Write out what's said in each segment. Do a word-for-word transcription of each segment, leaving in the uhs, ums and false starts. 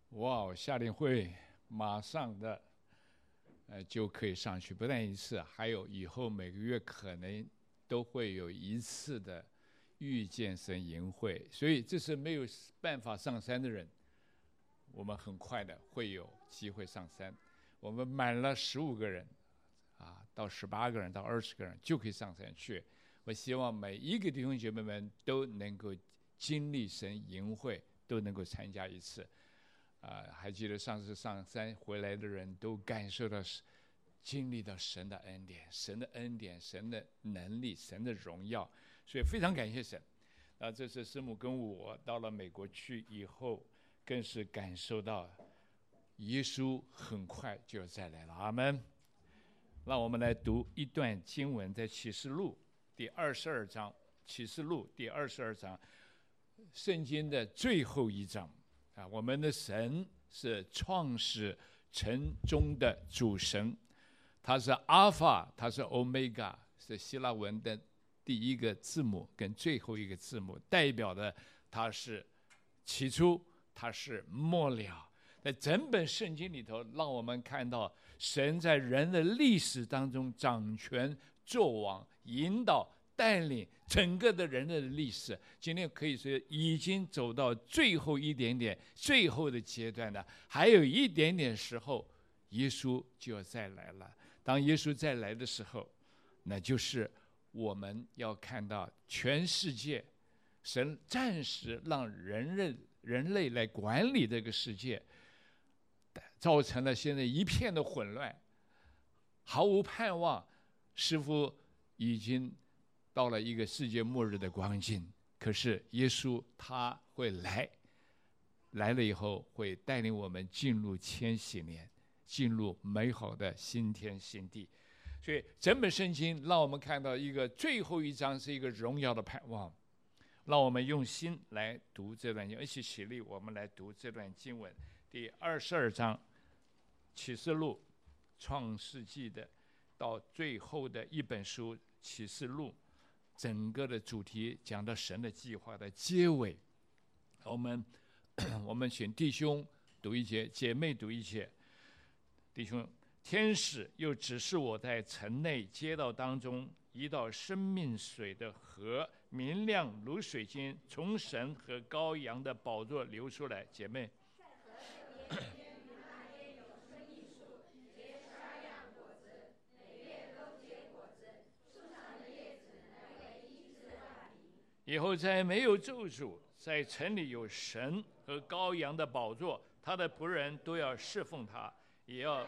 哇，夏令会马上的呃就可以上去，不但一次，还有以后每个月可能都会有一次的遇见神营会，所以这是没有办法上山的人，我们很快的会有机会上山。我们满了十五个人啊，到十八个人，到二十个人就可以上山去。我希望每一个弟兄姐妹们都能够经历神营会，都能够参加一次。啊、呃，还记得上次上山回来的人都感受到、经历到神的恩典、神的恩典、神的能力、神的荣耀，所以非常感谢神。啊，这次师母跟我到了美国去以后，更是感受到耶稣很快就要再来了。阿们。让我们来读一段经文，在启示录第二十二章，启示录第二十二章，圣经的最后一章。啊，我们的神是创始成终的主神，他是阿尔法，他是欧米伽，是希腊文的第一个字母跟最后一个字母，代表的他是起初，他是末了。在整本圣经里头，让我们看到神在人的历史当中掌权作王，引导带领整个的人类的历史。今天可以说已经走到最后一点点最后的阶段了，还有一点点时候耶稣就要再来了。当耶稣再来的时候，那就是我们要看到全世界神暂时让人类人类来管理这个世界，造成了现在一片的混乱，毫无盼望，似乎已经到了一个世界末日的光景。可是耶稣他会来，来了以后会带领我们进入千禧年，进入美好的新天新地。所以整本圣经让我们看到一个最后一章是一个荣耀的盼望。让我们用心来读这段经文，一起起立，我们来读这段经文。第二十二章，启示录、创世纪的到最后的一本书启示录，整个的主题讲到神的计划的结尾。我们我们请弟兄读一节，姐妹读一节。弟兄，天使又指示我在城内街道当中一道生命水的河，明亮如水晶，从神和羔羊的宝座流出来。姐妹，以后再没有咒诅，在城里有神和羔羊的宝座，他的仆人都要侍奉他，也要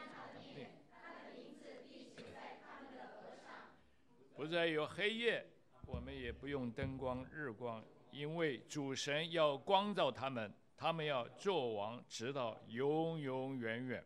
不再有黑夜，我们也不用灯光日光，因为主神要光照他们，他们要作王，直到永永远远。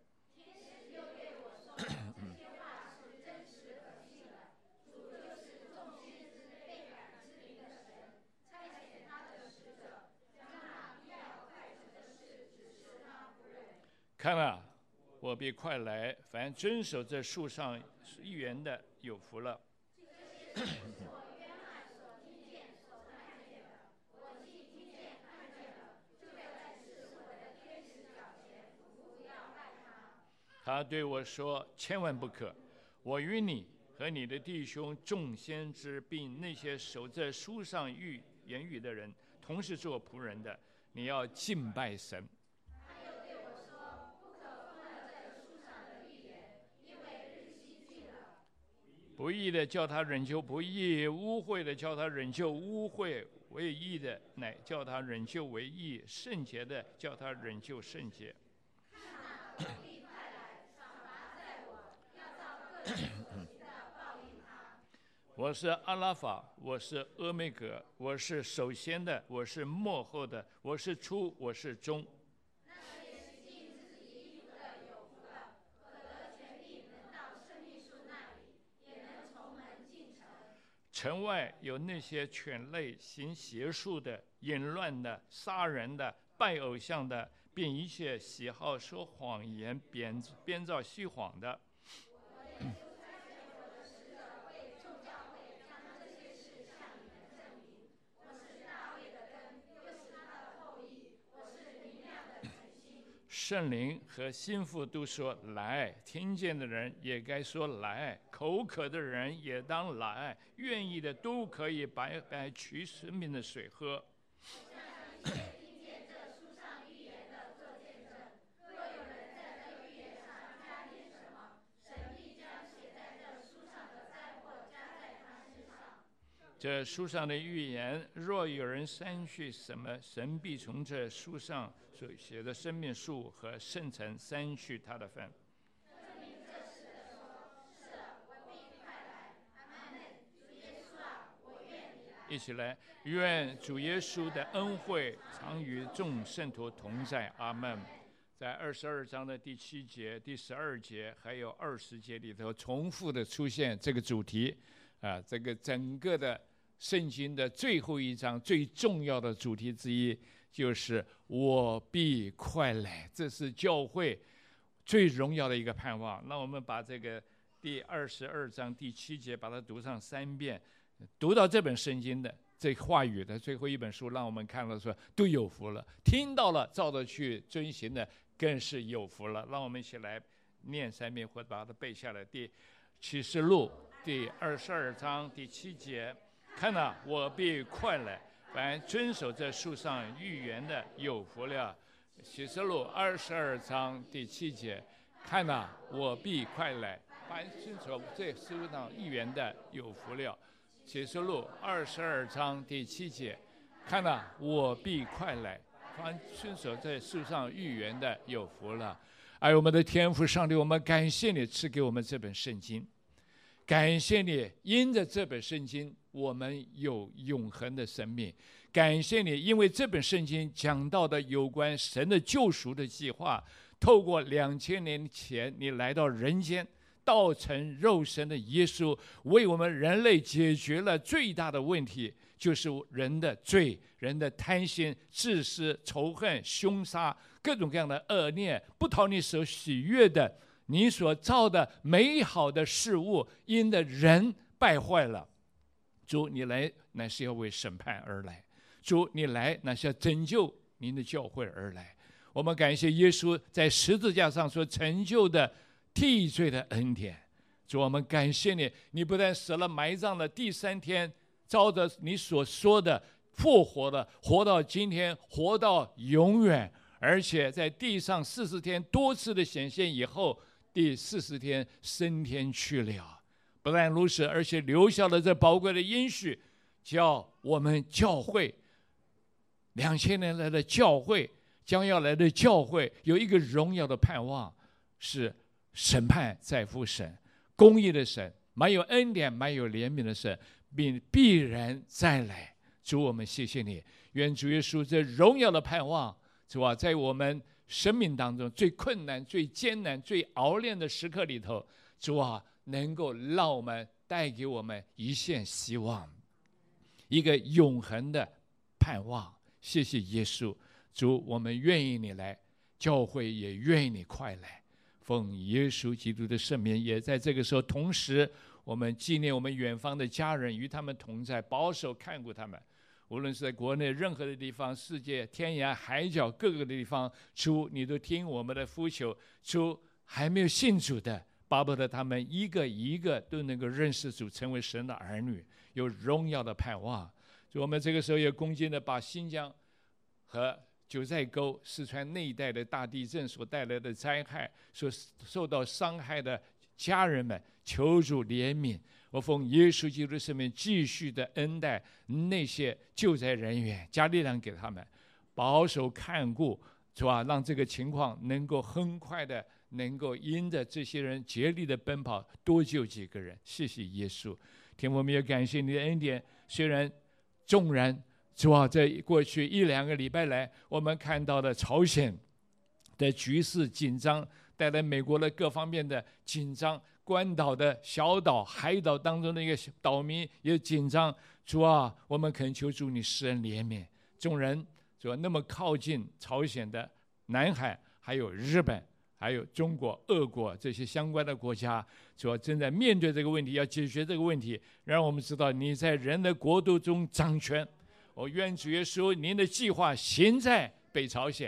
看啊，我必快来，凡遵守这树上预言的有福了。他对我说：千万不可，我与你和你的弟兄众先知，并那些守这书上预言语的人，同是做仆人的，你要敬拜神。不义的叫他忍受不义，污秽的叫他忍受污秽，为义的乃叫他忍受为义，圣洁的叫他忍受圣洁。我是阿拉法，我是阿美格，我是首先的，我是末后的，我是初，我是终。城外有那些犬类、行邪术的、淫乱的、杀人的、拜偶像的，并一切喜好说谎言、编编造虚谎的。 圣灵和心腹都说来，听见的人也该说来，口渴的人也当来，愿意的都可以白白取生命的水喝。这书上的预言，若有人删去什么，神必从这书上所写的生命树和圣城删去他的份。一起来，愿主耶稣的恩惠常与众圣徒同在。阿们。在二十二章的第七节、第十二节还有二十节里头，重复的出现这个主题啊，这个整个的圣经的最后一章最重要的主题之一就是我必快来，这是教会最荣耀的一个盼望。那我们把这个第二十二章第七节把它读上三遍，读到这本圣经的这话语的最后一本书，让我们看到说都有福了，听到了照着去遵行的更是有福了。让我们一起来念三遍，或者把它背下来。第启示录第二十二章第七节，看哪，我必快来，凡遵守这书上预言的有福了。启示录二十二章第七节，看哪，我必快来，凡遵守这书上预言的有福了。启示录二十二章第七节，看哪，我必快来，凡遵守这书上预言的有福了。哎，我们的天父上帝，我们感谢你赐给我们这本圣经，感谢你因着这本圣经我们有永恒的生命，感谢你因为这本圣经讲到的有关神的救赎的计划，透过两千年前你来到人间，道成肉身的耶稣为我们人类解决了最大的问题，就是人的罪、人的贪心、自私、仇恨、凶杀，各种各样的恶念，不讨你所喜悦的，你所造的美好的事物，因的人败坏了。主，你来乃是要为审判而来，主，你来乃是要拯救您的教会而来。我们感谢耶稣在十字架上所成就的替罪的恩典。主，我们感谢你，你不但死了埋葬了，第三天照着你所说的复活了，活到今天，活到永远，而且在地上四十天多次的显现以后，第四十天升天去了。不但如此，而且留下了这宝贵的应许，叫我们教会两千年来的教会，将要来的教会有一个荣耀的盼望，是审判在乎神，公义的神，满有恩典满有怜悯的神，并必然再来。主，我们谢谢你，愿主耶稣这荣耀的盼望，主啊，在我们生命当中最困难最艰难最熬炼的时刻里头，主啊，能够让我们带给我们一线希望，一个永恒的盼望。谢谢耶稣，主，我们愿意你来，教会也愿意你快来，奉耶稣基督的圣名，也在这个时候，同时我们纪念我们远方的家人，与他们同在，保守看顾他们，无论是在国内任何的地方，世界天涯海角各个地方，主，你都听我们的呼求。主，还没有信主的，巴不得他们一个一个都能够认识主，成为神的儿女，有荣耀的盼望。就我们这个时候也恭敬的把新疆和九寨沟、四川那一带的大地震所带来的灾害，所受到伤害的家人们，求主怜悯。我奉耶稣基督的圣名，继续的恩待那些救灾人员，加力量给他们，保守看顾，是吧？让这个情况能够很快的，能够因着这些人竭力的奔跑，多救几个人。谢谢耶稣，天父，我们也感谢你的恩典。虽然纵然主啊，在过去一两个礼拜来，我们看到的朝鲜的局势紧张，带来美国的各方面的紧张，关岛的小岛、海岛当中的一个岛民也紧张。主啊，我们恳求主你施恩怜悯。众人主啊，那么靠近朝鲜的南海，还有日本，还有中国、俄国这些相关的国家，主啊，正在面对这个问题，要解决这个问题，让我们知道你在人的国度中掌权。我愿主耶稣您的计划行在北朝鲜，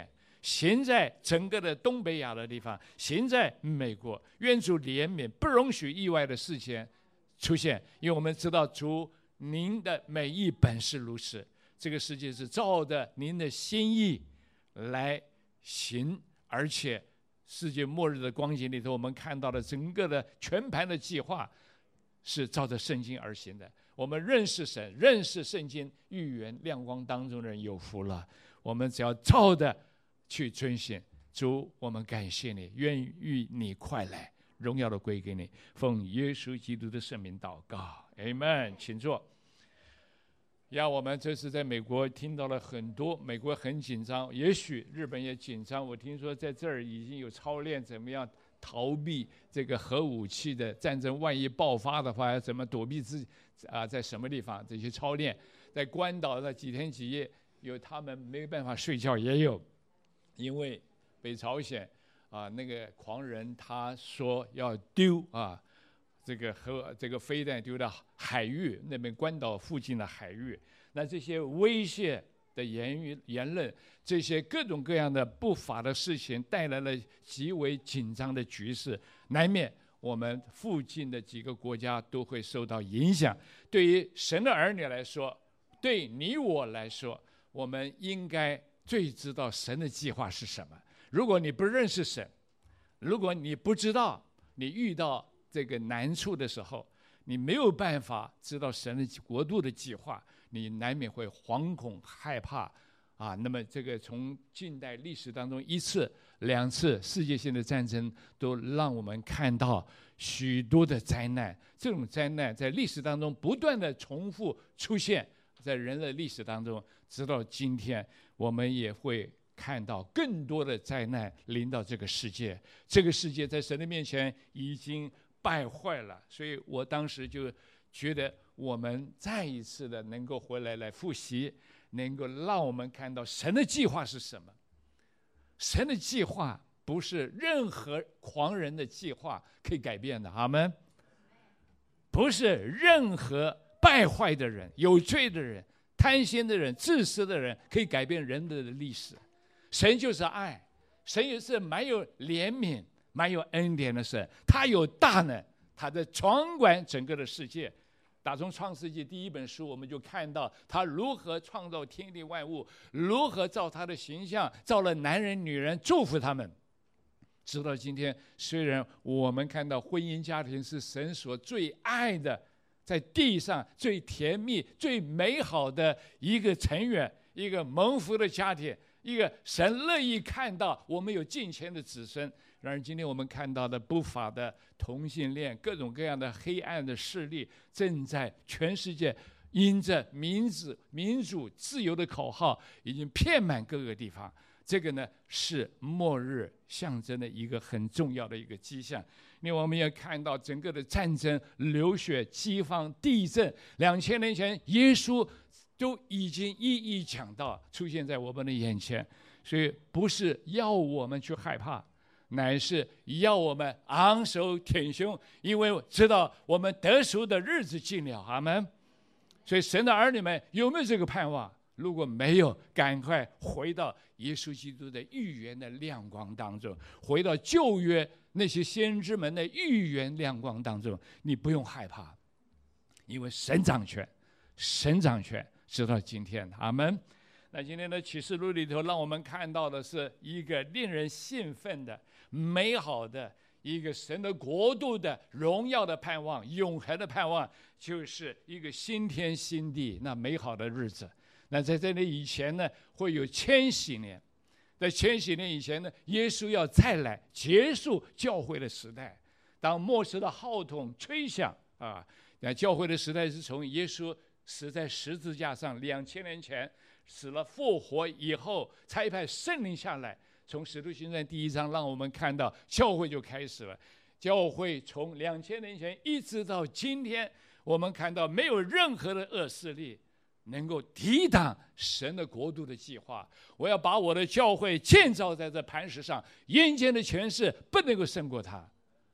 行在整个的东北亚的地方，行在美国。愿主怜悯，不容许意外的事情出现，因为我们知道主您的美意本是如此，这个世界是照着您的心意来行，而且世界末日的光景里头，我们看到的整个的全盘的计划是照着圣经而行的。我们认识神，认识圣经预言亮光当中的人有福了。我们只要照着去遵行。主，我们感谢你，愿与你快来，荣耀的归给你，奉耶稣基督的圣名祷告 Amen。 请坐。呀，我们这次在美国听到了很多，美国很紧张，也许日本也紧张。我听说在这儿已经有操练怎么样逃避这个核武器的战争，万一爆发的话，要怎么躲避自己啊？在什么地方？这些操练，在关岛的几天几夜，有他们没办法睡觉，也有因为北朝鲜啊那个狂人他说要丢啊这个核这个飞弹丢到海域那边，关岛附近的海域。那这些威胁的言语言论，这些各种各样的不法的事情，带来了极为紧张的局势，难免我们附近的几个国家都会受到影响。对于神的儿女来说，对你我来说，我们应该最知道神的计划是什么。如果你不认识神，如果你不知道，你遇到这个难处的时候，你没有办法知道神的国度的计划，你难免会惶恐害怕啊。那么这个从近代历史当中一次两次世界性的战争，都让我们看到许多的灾难。这种灾难在历史当中不断的重复出现，在人类历史当中，直到今天我们也会看到更多的灾难临到这个世界。这个世界在神的面前已经败坏了，所以我当时就觉得我们再一次的能够回来来复习，能够让我们看到神的计划是什么。神的计划不是任何狂人的计划可以改变的，阿们。不是任何败坏的人、有罪的人、贪心的人、自私的人可以改变人的历史。神就是爱，神也是蛮有怜悯、蛮有恩典的神，他有大能，他在掌管整个的世界。打从创世纪第一本书，我们就看到他如何创造天地万物，如何照他的形象造了男人女人，祝福他们。直到今天，虽然我们看到婚姻家庭是神所最爱的，在地上最甜蜜最美好的一个成员，一个蒙福的家庭，一个神乐意看到我们有敬虔的子孙。然而今天我们看到的不法的同性恋，各种各样的黑暗的势力，正在全世界因着民主民主自由的口号，已经遍满各个地方。这个呢是末日象征的一个很重要的一个迹象。另外我们也看到整个的战争、流血、饥荒、地震，两千年前耶稣都已经一一讲到，出现在我们的眼前。所以不是要我们去害怕，乃是要我们昂首挺胸，因为知道我们得赎的日子近了，阿们。所以神的儿女们有没有这个盼望？如果没有，赶快回到耶稣基督的预言的亮光当中，回到旧约那些先知们的预言亮光当中，你不用害怕，因为神掌权，神掌权直到今天，阿们。那今天的启示录里头，让我们看到的是一个令人兴奋的、美好的一个神的国度的荣耀的盼望、永恒的盼望，就是一个新天新地那美好的日子。那在这里以前呢，会有千禧年，在千禧年以前呢，耶稣要再来结束教会的时代。当末世的号筒吹响啊，那教会的时代是从耶稣死在十字架上两千年前死了复活以后，差派圣灵下来。从使徒行传第一章让我们看到教会就开始了。教会从两千年前一直到今天，我们看到没有任何的恶势力能够抵挡神的国度的计划。我要把我的教会建造在这磐石上，阴间的权势不能够胜过它。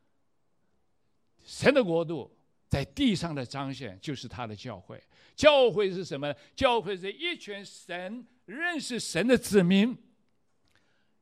神的国度在地上的彰显就是他的教会。教会是什么？教会是一群神认识神的子民，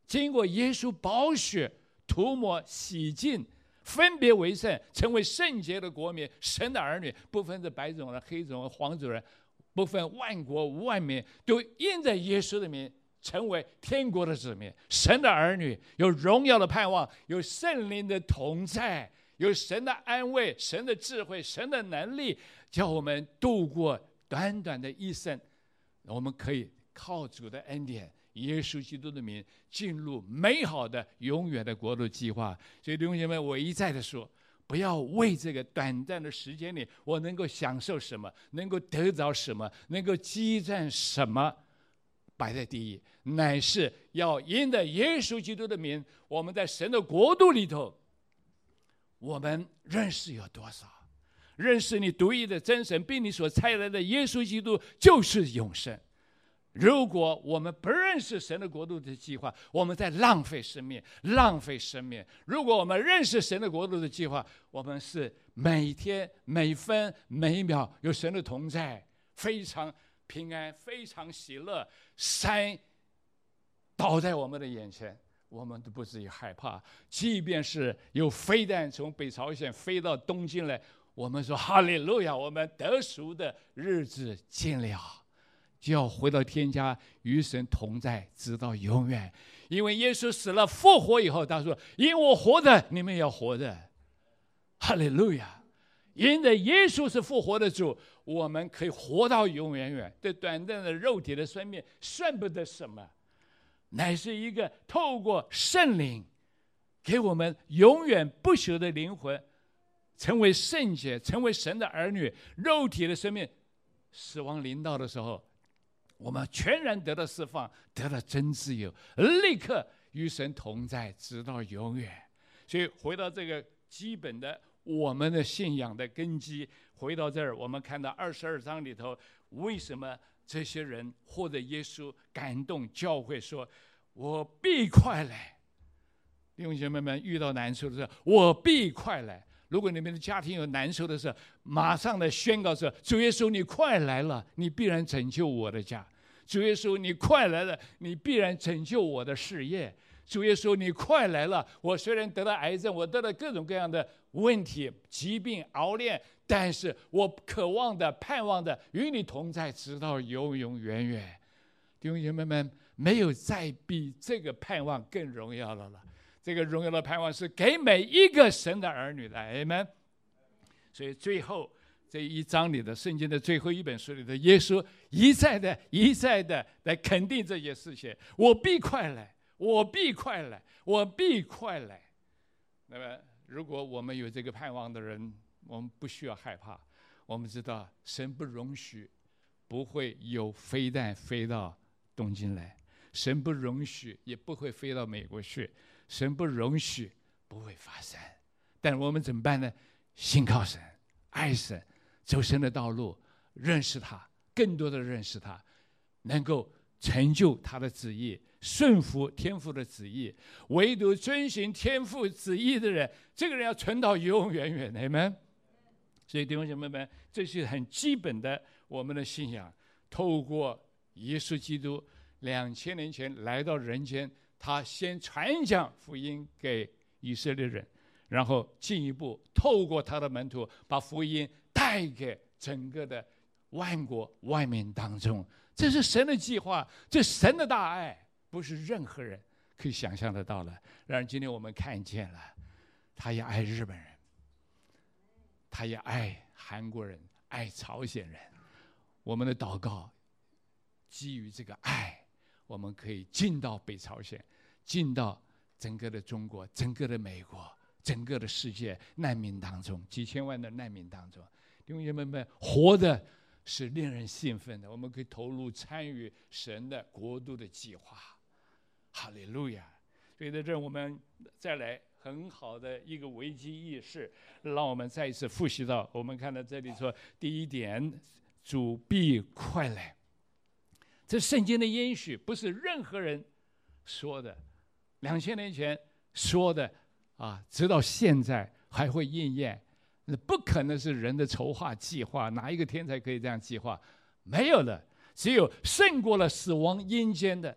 经过耶稣宝血涂抹洗净，分别为圣，成为圣洁的国民，神的儿女，不分是白种人、黑种人、黄种人，不分万国万民，都因着耶稣的名成为天国的子民，神的儿女，有荣耀的盼望，有圣灵的同在，有神的安慰，神的智慧，神的能力，叫我们度过短短的一生。我们可以靠主的恩典，耶稣基督的名，进入美好的永远的国度计划。所以弟兄姐妹，我一再的说，不要为这个短暂的时间里我能够享受什么，能够得着什么，能够积攒什么摆在第一，乃是要因着耶稣基督的名，我们在神的国度里头，我们认识有多少？认识你独一的真神，并你所差来的耶稣基督就是永生。如果我们不认识神的国度的计划，我们在浪费生命，浪费生命。如果我们认识神的国度的计划，我们是每天每分每秒有神的同在，非常平安，非常喜乐。山倒在我们的眼前，我们都不至于害怕。即便是有飞弹从北朝鲜飞到东京来，我们说哈利路亚，我们得赎的日子近了，就要回到天家，与神同在，直到永远。因为耶稣死了复活以后，他说因我活着，你们也要活着。哈利路亚！因着耶稣是复活的主，我们可以活到永远远。这短暂的肉体的生命算不得什么，乃是一个透过圣灵给我们永远不朽的灵魂，成为圣洁，成为神的儿女。肉体的生命死亡临到的时候，我们全然得到释放，得到真自由，立刻与神同在，直到永远。所以回到这个基本的我们的信仰的根基，回到这儿，我们看到二十二章里头，为什么这些人或者耶稣感动教会说我必快来。弟兄姐妹们，遇到难处的时候，我必快来。如果你们的家庭有难受的时候，马上的宣告说，主耶稣你快来了，你必然拯救我的家。主耶稣你快来了，你必然拯救我的事业。主耶稣你快来了，我虽然得了癌症，我得了各种各样的问题疾病熬炼，但是我渴望的盼望的与你同在，直到永永远远。弟兄姐妹们，没有再比这个盼望更荣耀的了。这个荣耀的盼望是给每一个神的儿女的，阿们。所以最后这一章里的圣经的最后一本书里的耶稣一再的一再的来肯定这些事情，我必快来，我必快来，我必快来。那么如果我们有这个盼望的人，我们不需要害怕。我们知道神不容许不会有飞弹飞到东京来，神不容许也不会飞到美国去，神不容许不会发生。但我们怎么办呢？信靠神，爱神，走神的道路，认识他，更多的认识他，能够成就他的旨意，顺服天父的旨意。唯独遵行天父旨意的人，这个人要存到永永远远，阿们。所以弟兄姐妹们，这是很基本的我们的信仰。透过耶稣基督两千年前来到人间，他先传讲福音给以色列人，然后进一步透过他的门徒把福音带给整个的万国万民当中。这是神的计划，这是神的大爱，不是任何人可以想象得到的。然而今天我们看见了，他也爱日本人，他也爱韩国人，爱朝鲜人。我们的祷告基于这个爱，我们可以进到北朝鲜，进到整个的中国，整个的美国，整个的世界难民当中，几千万的难民当中。弟兄姐妹们，活的是令人兴奋的，我们可以投入参与神的国度的计划。哈利路亚！所以在这我们再来很好的一个危机意识，让我们再一次复习到，我们看到这里说，第一点，主必快来。这圣经的应许不是任何人说的，两千年前说的啊，直到现在还会应验。不可能是人的筹划计划，哪一个天才可以这样计划？没有的，只有胜过了死亡阴间的，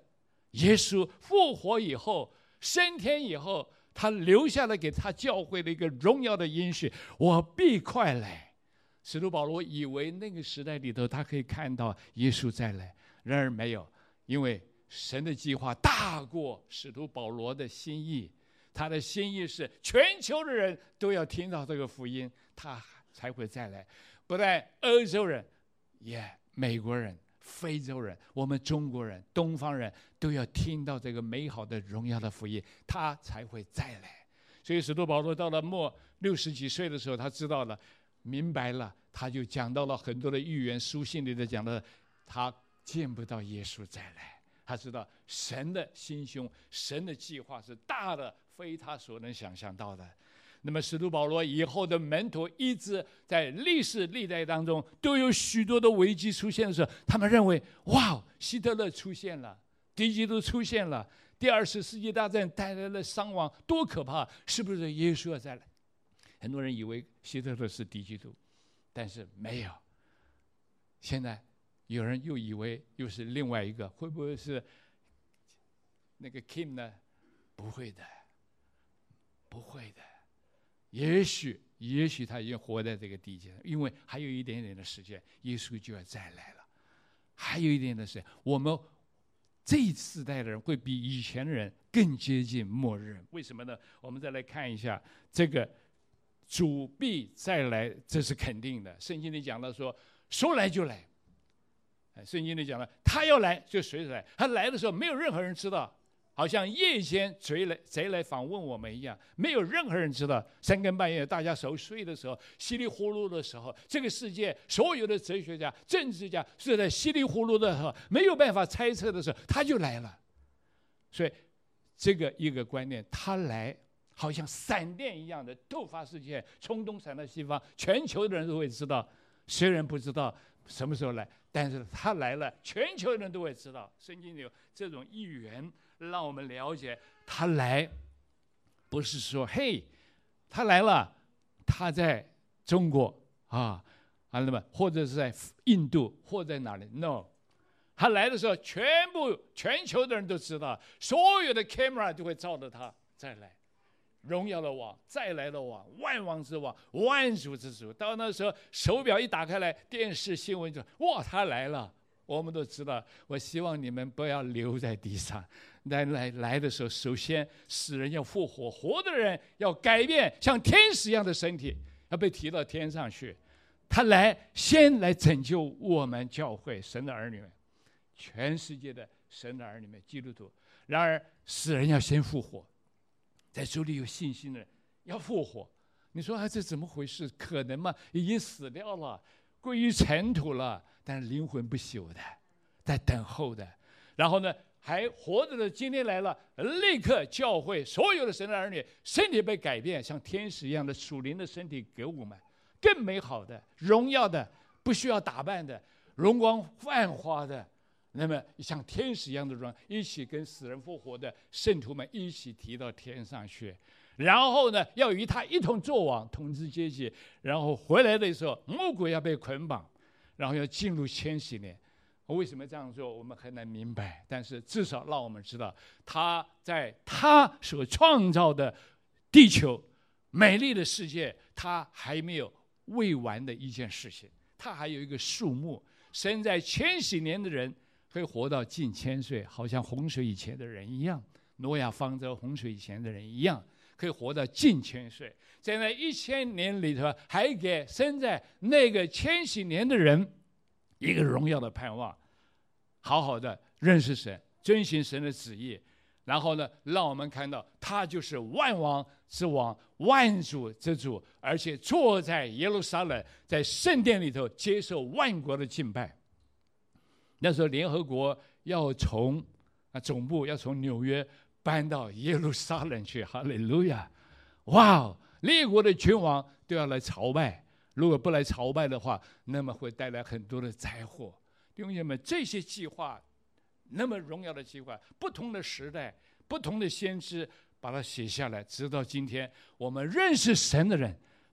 耶稣复活以后，升天以后，他留下了给他教会的一个荣耀的应许：我必快来。使徒保罗以为那个时代里头，他可以看到耶稣再来，然而没有，因为神的计划大过使徒保罗的心意。他的心意是全球的人都要听到这个福音，他才会再来。不但欧洲人，也美国人、非洲人，我们中国人、东方人都要听到这个美好的荣耀的福音，他才会再来。所以使徒保罗到了末六十几岁的时候，他知道了，明白了，他就讲到了很多的预言，书信里的讲的，他见不到耶稣再来。他知道神的心胸，神的计划是大的，非他所能想象到的。那么使徒保罗以后的门徒一直在历史历代当中都有许多的危机出现的时候，他们认为哇，希特勒出现了，敌基督出现了，第二次世界大战带来的伤亡多可怕，是不是耶稣要再来？很多人以为希特勒是敌基督，但是没有。现在有人又以为又是另外一个，会不会是那个 Kim 呢？不会的，不会的。也许，也许他已经活在这个地界，因为还有一点点的时间，耶稣就要再来了。还有一点的时间，我们这一世代的人会比以前的人更接近末日。为什么呢？我们再来看一下这个主必再来，这是肯定的。圣经里讲到说，说来就来。圣经里讲了，他要来就随时来，他来的时候没有任何人知道，好像夜间贼来贼来访问我们一样，没有任何人知道。三更半夜大家熟睡的时候，稀里糊涂的时候，这个世界所有的哲学家、政治家是在稀里糊涂的时候，没有办法猜测的时候，他就来了。所以这个一个观念，他来好像闪电一样的突发事件，从东闪到西方，全球的人都会知道。虽然不知道什么时候来，但是他来了，全球人都会知道。圣经里有这种预言，让我们了解他来不是说嘿，他来了，他在中国啊啊，那么或者是在印度或在哪里 ？No， 他来的时候，全部全球的人都知道，所有的 camera 都会照着他再来。荣耀的王，再来的王，万王之王，万主之主。到那时候，手表一打开来，电视新闻就哇，他来了。我们都知道。我希望你们不要留在地上。来来来的时候，首先死人要复活，活的人要改变，像天使一样的身体，要被提到天上去。他来，先来拯救我们教会神的儿女们，全世界的神的儿女们，基督徒。然而，死人要先复活。在主里有信心的人要复活，你说啊，这怎么回事？可能吗？已经死掉了，归于尘土了，但是灵魂不朽的，在等候的。然后呢，还活着的，今天来了，立刻教会所有的神的儿女身体被改变，像天使一样的属灵的身体给我们，更美好的、荣耀的，不需要打扮的，容光焕发的。那么像天使一样的人，一起跟死人复活的圣徒们一起提到天上去，然后呢，要与他一同作王，统治阶级。然后回来的时候，魔鬼要被捆绑，然后要进入千禧年。为什么这样做，我们很难明白。但是至少让我们知道，他在他所创造的地球、美丽的世界，他还没有未完的一件事情。他还有一个数目，生在千禧年的人可以活到近千岁，好像洪水以前的人一样，挪亚方舟洪水以前的人一样，可以活到近千岁。在那一千年里头，还给生在那个千禧年的人一个荣耀的盼望，好好的认识神，遵行神的旨意。然后呢，让我们看到他就是万王之王，万主之主，而且坐在耶路撒冷，在圣殿里头接受万国的敬拜。那时候联合国要从啊总部要从纽约搬到耶路撒冷去，哈利路亚！哇，列国的君王都要来朝拜，如果不来朝拜的话，那么会带来很多的灾祸。弟兄姐妹，这些计划，那么荣耀的计划，不同的时代，不同的先知把它写下来，直到今天，我们认识神的人，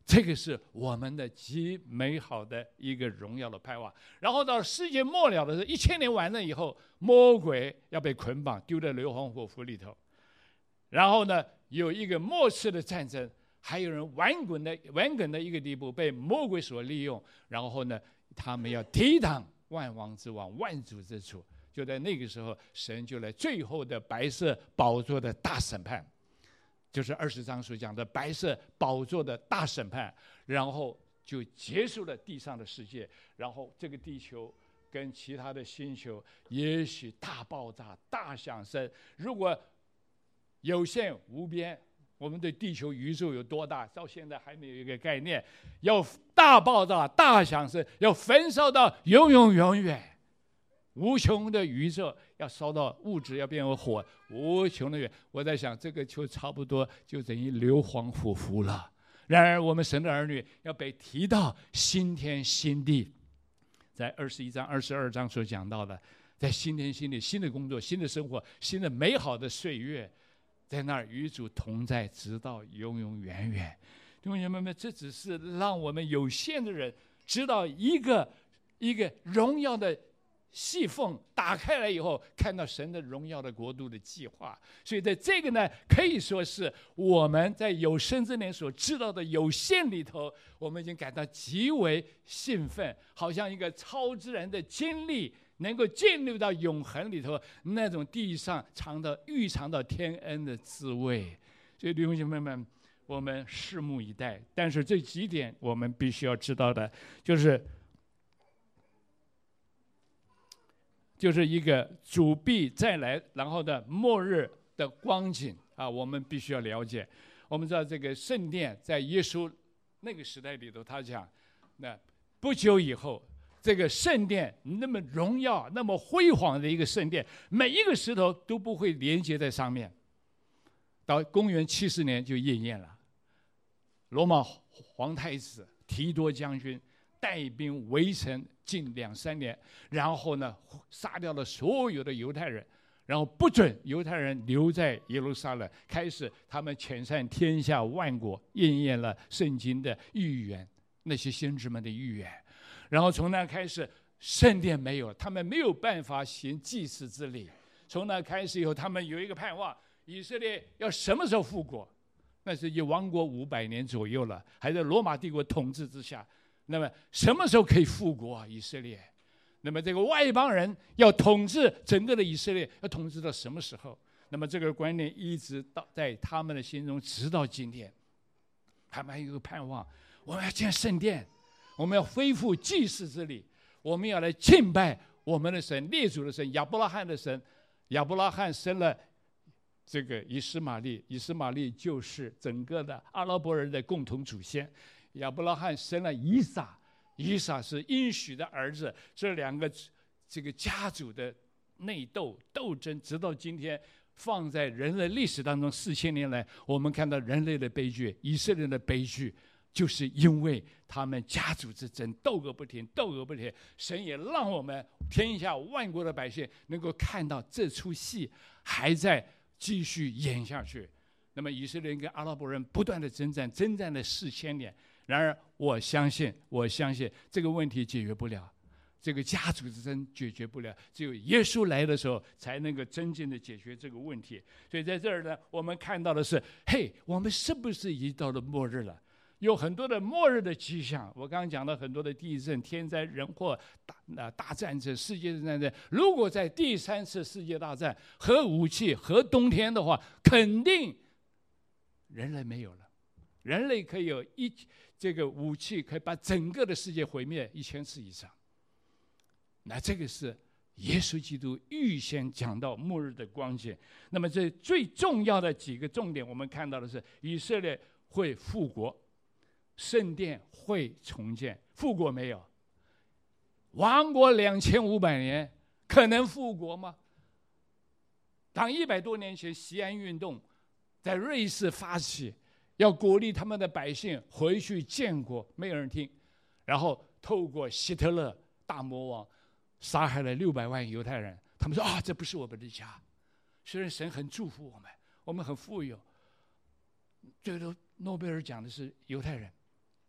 这个是我们的极美好的一个荣耀的盼望。然后到世界末了的时候，一千年完了以后，魔鬼要被捆绑，丢在硫磺火湖里头。然后呢，有一个末世的战争，还有人顽梗的顽梗的一个地步，被魔鬼所利用。然后呢，他们要抵挡万王之王、万主之主。就在那个时候，神就来最后的白色宝座的大审判。就是二十章所讲的白色宝座的大审判，然后就结束了地上的世界，然后这个地球跟其他的星球也许大爆炸、大响声。如果有限无边，我们对地球宇宙有多大，到现在还没有一个概念。要大爆炸、大响声，要焚烧到永永远远。无穷的宇宙要烧到物质要变为火，无穷的远。我在想，这个就差不多就等于硫磺火湖了。然而，我们神的儿女要被提到新天新地，在二十一章、二十二章所讲到的，在新天新地、新的工作、新的生活、新的美好的岁月，在那儿与主同在，直到永永远远。弟兄姐妹们，这只是让我们有限的人知道一个一个荣耀的细缝打开来以后，看到神的荣耀的国度的计划。所以在这个呢，可以说是我们在有生之年所知道的有限里头，我们已经感到极为兴奋，好像一个超自然的经历，能够进入到永恒里头，那种地上尝到预尝到天恩的滋味。所以弟兄姐妹们，我们拭目以待。但是这几点我们必须要知道的，就是就是一个主必再来，然后的末日的光景啊，我们必须要了解。我们知道这个圣殿在耶稣那个时代里头，他讲，那不久以后，这个圣殿那么荣耀、那么辉煌的一个圣殿，每一个石头都不会连接在上面。到公元七十年就应验了，罗马皇太子提多将军带兵围城近两三年，然后呢，杀掉了所有的犹太人，然后不准犹太人留在耶路撒冷，开始他们遣散天下万国，应验了圣经的预言，那些先知们的预言。然后从那开始，圣殿没有了，他们没有办法行祭祀之礼。从那开始以后，他们有一个盼望，以色列要什么时候复国？那是已亡国五百年左右了，还在罗马帝国统治之下。那么什么时候可以复国啊？以色列？那么这个外邦人要统治整个的以色列，要统治到什么时候？那么这个观念一直到在他们的心中，直到今天，他们还有一个盼望：我们要建圣殿，我们要恢复祭祀之礼，我们要来敬拜我们的神，列祖的神，亚伯拉罕的神。亚伯拉罕生了这个以实玛利，以实玛利就是整个的阿拉伯人的共同祖先。亚伯拉罕生了以撒，以撒是应许的儿子。这两个这个家族的内斗斗争，直到今天，放在人类历史当中四千年来，我们看到人类的悲剧，以色列的悲剧，就是因为他们家族之争斗个不停，斗个不停。神也让我们天下万国的百姓能够看到这出戏还在继续演下去。那么以色列人跟阿拉伯人不断的征战，征战了四千年。然而我相信，我相信这个问题解决不了，这个家族之争解决不了，只有耶稣来的时候才能够真正的解决这个问题。所以在这儿呢，我们看到的是，嘿，我们是不是已经到了末日了？有很多的末日的迹象。我刚刚讲到很多的地震、天灾人祸、大呃大战争、世界战争。如果在第三次世界大战核武器、核冬天的话，肯定人类没有了。人类可以有一这个武器，可以把整个的世界毁灭一千次以上。那这个是耶稣基督预先讲到末日的光景。那么这最重要的几个重点，我们看到的是以色列会复国。圣殿会重建，复国没有？亡国两千五百年，可能复国吗？当一百多年前西安运动在瑞士发起，要鼓励他们的百姓回去建国，没有人听。然后透过希特勒大魔王杀害了六百万犹太人，他们说啊，这不是我们的家。虽然神很祝福我们，我们很富有，最后诺贝尔奖的是犹太人。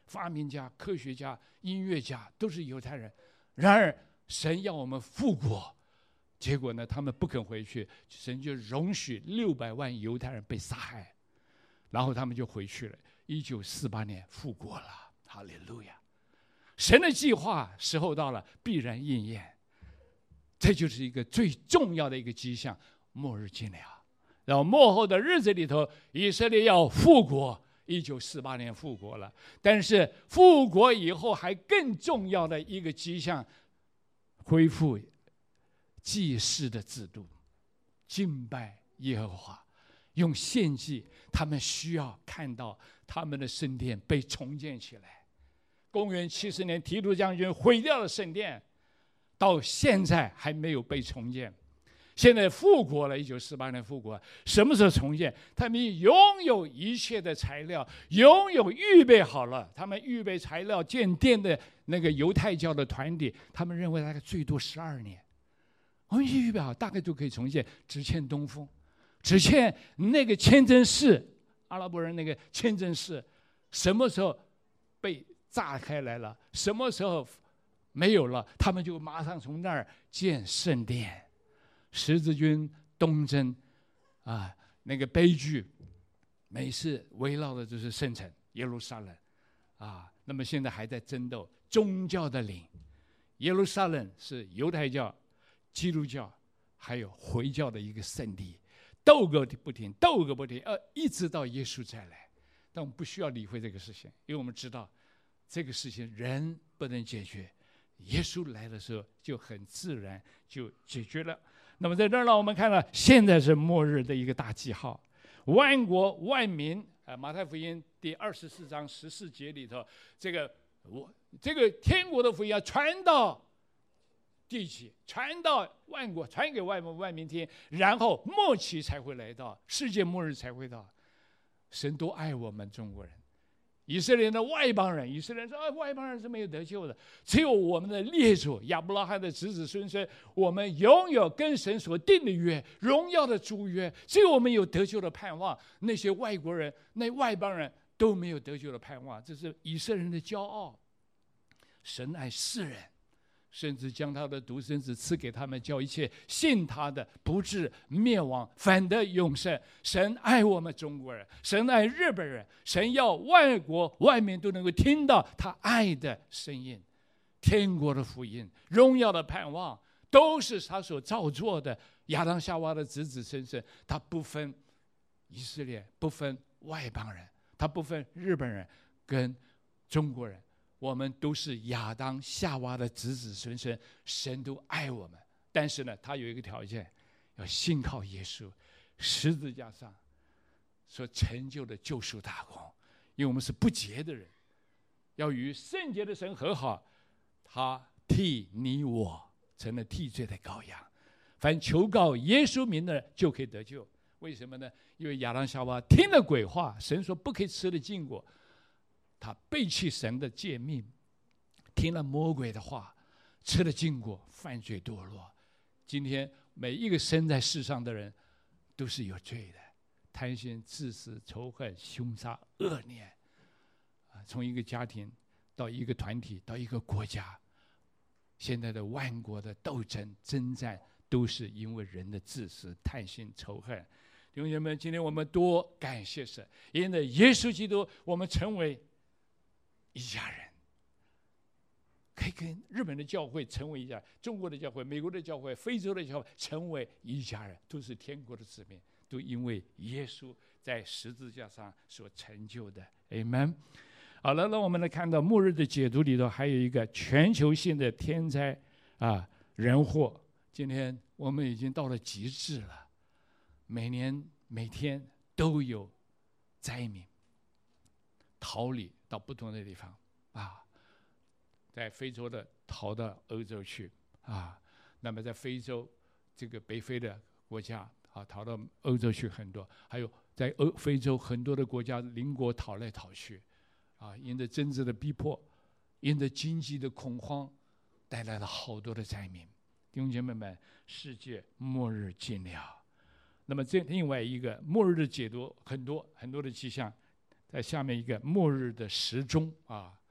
发明家、科学家、音乐家都是犹太人。然而神要我们复国，结果呢，他们不肯回去，神就容许六百万犹太人被杀害，然后他们就回去了。一九四八年复国了，哈利路亚！神的计划时候到了，必然应验。这就是一个最重要的一个迹象，末日近了。然后末后的日子里头，以色列要复国，一九四八年复国了。但是复国以后，还更重要的一个迹象，恢复祭祀的制度，敬拜耶和华，用献祭。他们需要看到他们的圣殿被重建起来。公元七十年，提督将军毁掉了圣殿，到现在还没有被重建。现在复国了，一九四八年复国，什么时候重建？他们拥有一切的材料，拥有预备好了。他们预备材料建殿的那个犹太教的团体，他们认为大概最多十二年。我们预备好，大概就可以重建，只欠东风，只欠那个清真寺，阿拉伯人那个清真寺，什么时候被炸开来了？什么时候没有了？他们就马上从那儿建圣殿。十字军东征啊，那个悲剧，每次围绕的就是圣城耶路撒冷啊。那么现在还在争斗宗教的领，耶路撒冷是犹太教、基督教还有回教的一个圣地，斗个不停，斗个不停，呃，一直到耶稣再来。但我们不需要理会这个事情，因为我们知道这个事情人不能解决，耶稣来的时候就很自然就解决了。那么在这儿呢，我们看到现在是末日的一个大记号，万国万民。呃，马太福音第二十四章十四节里头，这个我这个天国的福音要传到地极，传到万国，传给万万民听，然后末期才会来到，世界末日才会到。神多爱我们中国人。以色列的外邦人，以色列人说、啊、外邦人是没有得救的，只有我们的列祖亚伯拉罕的子子孙孙，我们拥有跟神所定的约，荣耀的主约，只有我们有得救的盼望。那些外国人、那外邦人都没有得救的盼望，这是以色列人的骄傲。神爱世人，甚至将他的独生子赐给他们，叫一切信他的不至灭亡，反得永生。神爱我们中国人，神爱日本人，神要外国外面都能够听到他爱的声音。天国的福音，荣耀的盼望，都是他所造作的。亚当夏娃的子子孙孙，他不分以色列，不分外邦人，他不分日本人跟中国人，我们都是亚当夏娃的子子孙孙，神都爱我们。但是呢，他有一个条件，要信靠耶稣十字架上所成就的救赎大功。因为我们是不洁的人，要与圣洁的神和好，他替你我成了替罪的羔羊。凡求告耶稣名的就可以得救。为什么呢？因为亚当夏娃听了鬼话，神说不可以吃的禁果，他背弃神的诫命，听了魔鬼的话，吃了禁果，犯罪堕落。今天每一个生在世上的人都是有罪的，贪心、自私、仇恨、凶杀、恶念，从一个家庭到一个团体到一个国家，现在的万国的斗争征战，都是因为人的自私、贪心、仇恨。弟兄姐妹，今天我们多感谢神，因为耶稣基督，我们成为一家人，可以跟日本的教会成为一家人，中国的教会、美国的教会、非洲的教会成为一家人，都是天国的子民，都因为耶稣在十字架上所成就的。 Amen。 好了，那我们来看到末日的解读里头还有一个全球性的天灾啊，人祸。今天我们已经到了极致了，每年每天都有灾民逃离到不同的地方啊，在非洲的逃到欧洲去啊，那么在非洲这个北非的国家啊，逃到欧洲去很多，还有在欧非洲很多的国家邻国逃来逃去啊，因着政治的逼迫，因着经济的恐慌，带来了好多的灾民。弟兄姐妹们，世界末日近了。那么这另外一个末日的解读，很多很多的迹象，在下面一个末日的时钟啊，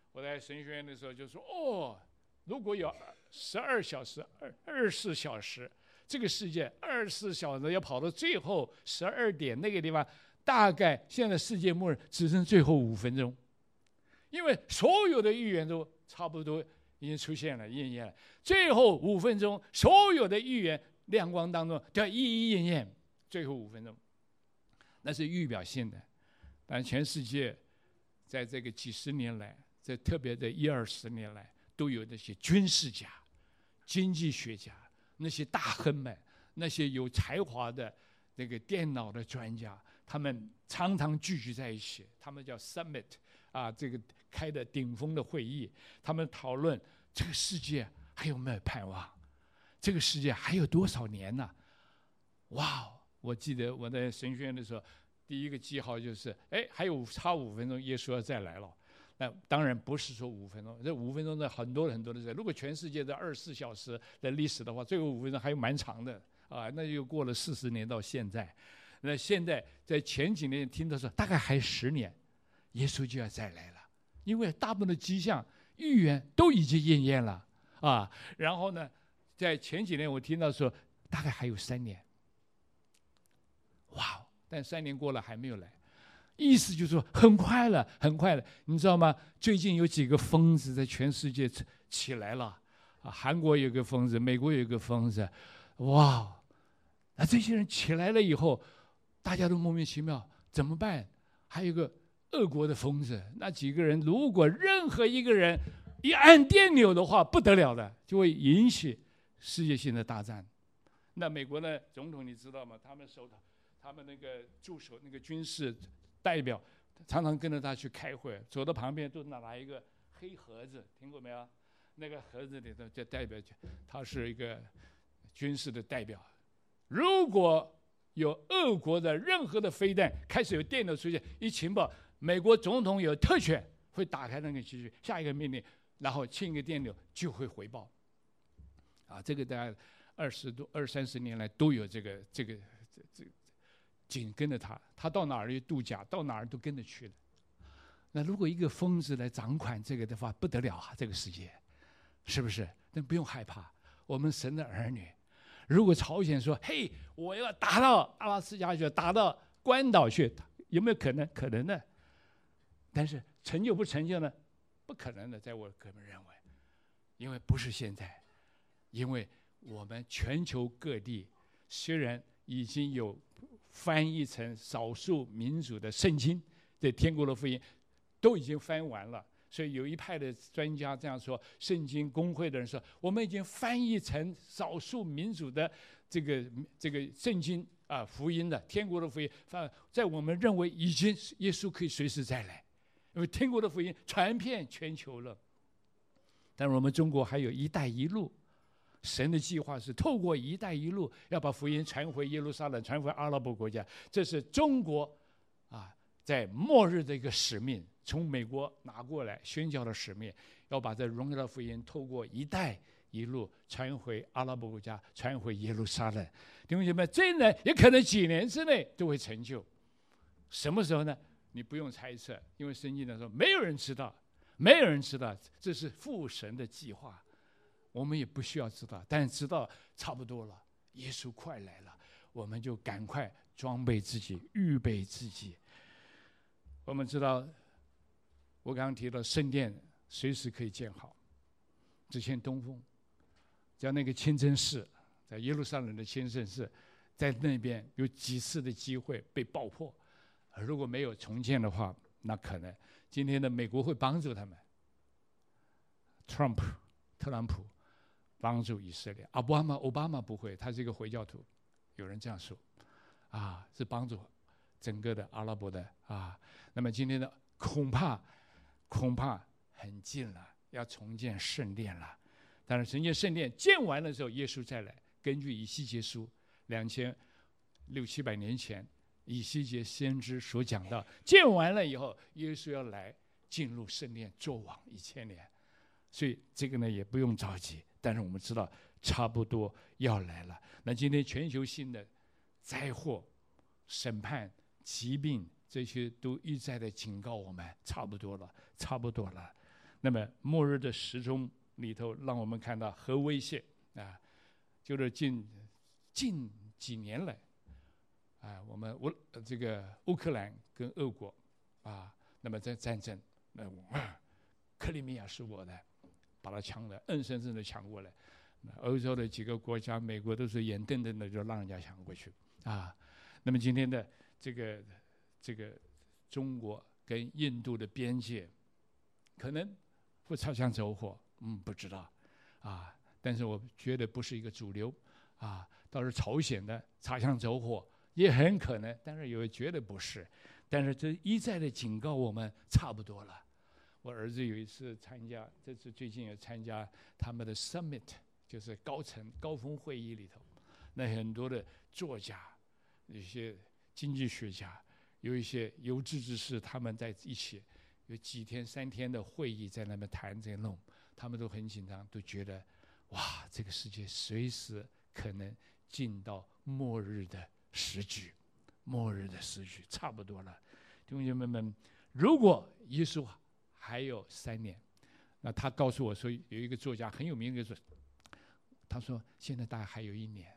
我在神学院的时候就说，哦，如果有十二小时、二二十四小时，这个世界二十四小时要跑到最后十二点那个地方，大概现在世界末日只剩最后五分钟，因为所有的预言都差不多已经出现了、应验了。最后五分钟，所有的预言亮光当中都要一一应验。最后五分钟，那是预表性的。但全世界在这个几十年来，这特别的一二十年来，都有那些军事家、经济学家，那些大亨们，那些有才华的那个电脑的专家，他们常常聚集在一起，他们叫 summit 啊，这个开的顶峰的会议，他们讨论这个世界还有没有盼望，这个世界还有多少年呢？哇！我记得我在神学院的时候，第一个记号就是，哎，还有差五分钟，耶稣要再来了。那当然不是说五分钟，这五分钟的很多很多的事。如果全世界的二十四小时的历史的话，最后五分钟还有蛮长的啊，那又过了四十年到现在。那现在在前几年听到说，大概还十年，耶稣就要再来了，因为大部分的迹象预言都已经应验了啊。然后呢，在前几年我听到说，大概还有三年。哇！但三年过了还没有来，意思就是说很快了，很快了，你知道吗？最近有几个疯子在全世界起来了啊！韩国有个疯子，美国有个疯子，哇！那这些人起来了以后，大家都莫名其妙，怎么办？还有一个俄国的疯子，那几个人如果任何一个人一按电钮的话，不得了的，就会引起世界性的大战。那美国的总统你知道吗？他们手头。他们那个助手、那个军事代表，常常跟着他去开会，走到旁边都拿一个黑盒子，听过没有？那个盒子里头就代表他是一个军事的代表。如果有俄国的任何的飞弹开始有电脑出现，一情报，美国总统有特权，会打开那个机器，下一个命令，然后亲一个电钮就会回报。啊，这个大概二十多、二三十年来都有这个这个这这。紧跟着他，他到哪儿去度假，到哪儿都跟着去了。那如果一个疯子来掌管这个的话，不得了啊！这个世界，是不是？但不用害怕，我们神的儿女，如果朝鲜说：“嘿，我要打到阿拉斯加去，打到关岛去，有没有可能？可能的。但是成就不成就呢？不可能的，在我个人认为，因为不是现在，因为我们全球各地虽然已经有。翻译成少数民族的圣经的天国的福音都已经翻完了，所以有一派的专家这样说，圣经公会的人说，我们已经翻译成少数民族的这个这个圣经啊福音的天国的福音，在我们认为已经耶稣可以随时再来，因为天国的福音传遍全球了。但是我们中国还有一带一路。神的计划是透过一带一路要把福音传回耶路撒冷，传回阿拉伯国家，这是中国啊在末日的一个使命，从美国拿过来宣教的使命，要把这荣耀的福音透过一带一路传回阿拉伯国家，传回耶路撒冷。弟兄姐妹，这呢也可能几年之内都会成就。什么时候呢？你不用猜测，因为圣经上说没有人知道，没有人知道，这是父神的计划。我们也不需要知道，但是知道差不多了，耶稣快来了，我们就赶快装备自己，预备自己。我们知道，我刚刚提到圣殿随时可以建好。之前东风叫那个清真寺，在耶路撒冷的清真寺，在那边有几次的机会被爆破，如果没有重建的话，那可能今天的美国会帮助他们。Trump 特朗普帮助以色列，奥巴马奥巴马不会，他是一个回教徒，有人这样说，啊，是帮助整个的阿拉伯的啊。那么今天的恐怕恐怕很近了，要重建圣殿了。但是重建圣殿建完的时候，耶稣再来。根据以西结书，两千六七百年前，以西结先知所讲到，建完了以后，耶稣要来进入圣殿作王一千年。所以这个呢也不用着急，但是我们知道差不多要来了。那今天全球性的灾祸、审判、疾病这些都一再的警告我们，差不多了，差不多了。 那么末日的时钟里头，让我们看到核威胁啊，就是近近几年来啊，我们乌这个乌克兰跟俄国啊，那么在战争，那啊，克里米亚是我的，把它抢了，硬生生的抢过来。欧洲的几个国家，美国都是眼瞪瞪的就让人家抢过去啊。那么今天的这个这个中国跟印度的边界，可能会擦枪走火，嗯，不知道啊。但是我觉得不是一个主流啊。倒是朝鲜的擦枪走火也很可能，但是也觉得不是。但是这一再的警告我们，差不多了。我儿子有一次参加，这次最近有参加他们的 summit。就是高层高峰会议里头，那很多的作家、有些经济学家、有一些有志之士，他们在一起有几天、三天的会议，在那边谈这弄，他们都很紧张，都觉得哇，这个世界随时可能进到末日的时局，末日的时局差不多了。弟兄姐妹们，如果耶稣还有三年，那他告诉我说，有一个作家很有名的作家。他说：“现在大概还有一年，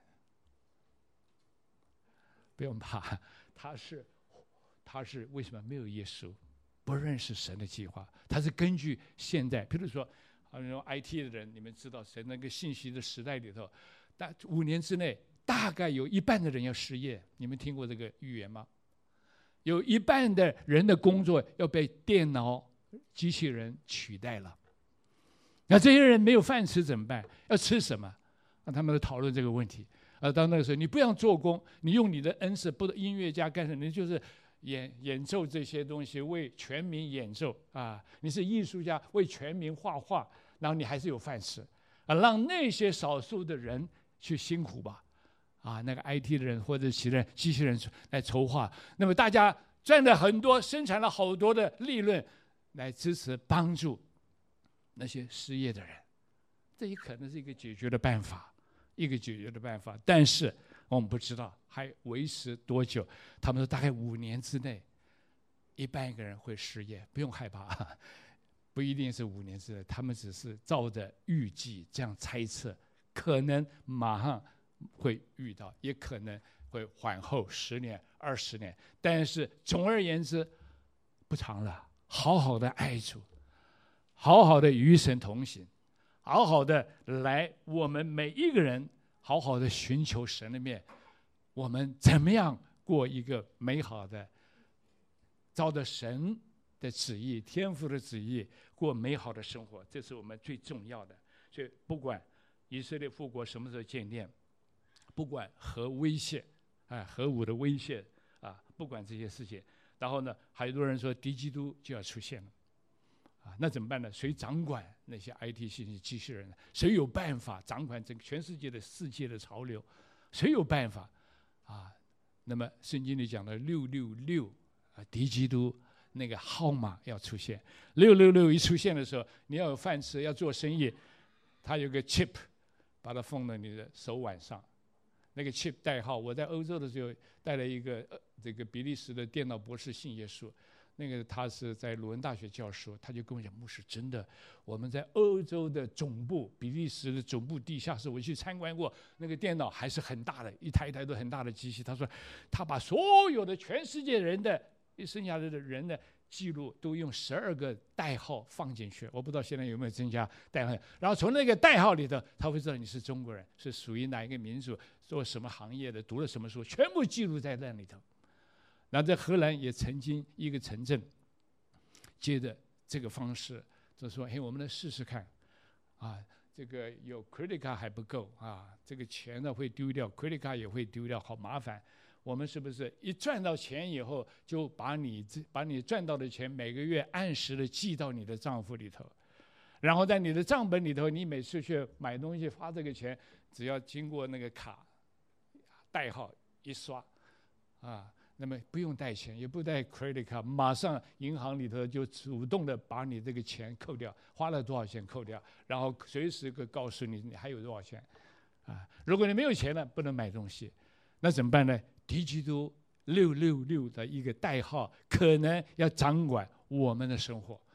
不用怕。他是，他是为什么没有耶稣？不认识神的计划。他是根据现在，比如说，啊，那种 I T 的人，你们知道，在那个信息的时代里头，但五年之内，大概有一半的人要失业。你们听过这个预言吗？有一半的人的工作要被电脑、机器人取代了。那这些人没有饭吃怎么办？要吃什么？”让他们来讨论这个问题。而到那个时候，你不要做工，你用你的恩赐，不音乐家干什么？你就是演演奏这些东西，为全民演奏啊！你是艺术家，为全民画画，然后你还是有饭吃啊！让那些少数的人去辛苦吧，啊，那个 I T 的人或者其他机器人来筹划，那么大家赚了很多，生产了好多的利润，来支持帮助那些失业的人，这也可能是一个解决的办法。一个解决的办法，但是我们不知道还维持多久。他们说大概五年之内，一半一个人会失业，不用害怕，不一定是五年之内，他们只是照着预计这样猜测，可能马上会遇到，也可能会缓后十年、二十年。但是总而言之，不长了，好好的爱主，好好的与神同行。好好的来，我们每一个人好好的寻求神的面，我们怎么样过一个美好的，照着神的旨意、天父的旨意过美好的生活，这是我们最重要的。所以，不管以色列复国什么时候建立，不管核威胁啊、核武的威胁啊，不管这些事情，然后呢，很多人说敌基督就要出现了。啊，那怎么办呢？谁掌管那些 I T 信息机器人呢？谁有办法掌管整个全世界的世界的潮流？谁有办法？啊，那么圣经里讲的六六六啊，敌基督那个号码要出现。六六六一出现的时候，你要有饭吃，要做生意，它有个 chip， 把它放到你的手腕上。那个 chip 代号，我在欧洲的时候带了一个、呃、这个比利时的电脑博士信耶稣。那个他是在鲁文大学教授，他就跟我讲，牧师，真的，我们在欧洲的总部，比利时的总部地下室，我去参观过，那个电脑还是很大的，一台一台都很大的机器。他说，他把所有的全世界人的剩下的人的记录都用十二个代号放进去，我不知道现在有没有增加代号。然后从那个代号里头，他会知道你是中国人，是属于哪一个民族，做什么行业的，读了什么书，全部记录在那里头。那在荷兰也曾经一个城镇，接着这个方式，就说：“嘿，我们来试试看，啊，这个有 credit card 还不够啊，这个钱呢会丢掉 ，credit card 也会丢掉，好麻烦。我们是不是一赚到钱以后，就把你把你赚到的钱每个月按时的记到你的账户里头，然后在你的账本里头，你每次去买东西花这个钱，只要经过那个卡代号一刷，啊。”那么不用带钱，也不带 credit card， 马上银行里头就主动的把你这个钱扣掉，花了多少钱扣掉，然后随时会告诉你你还有多少钱，啊，如果你没有钱了，不能买东西，那怎么办呢？敌基督六六六的一个代号，可能要掌管我们的生活，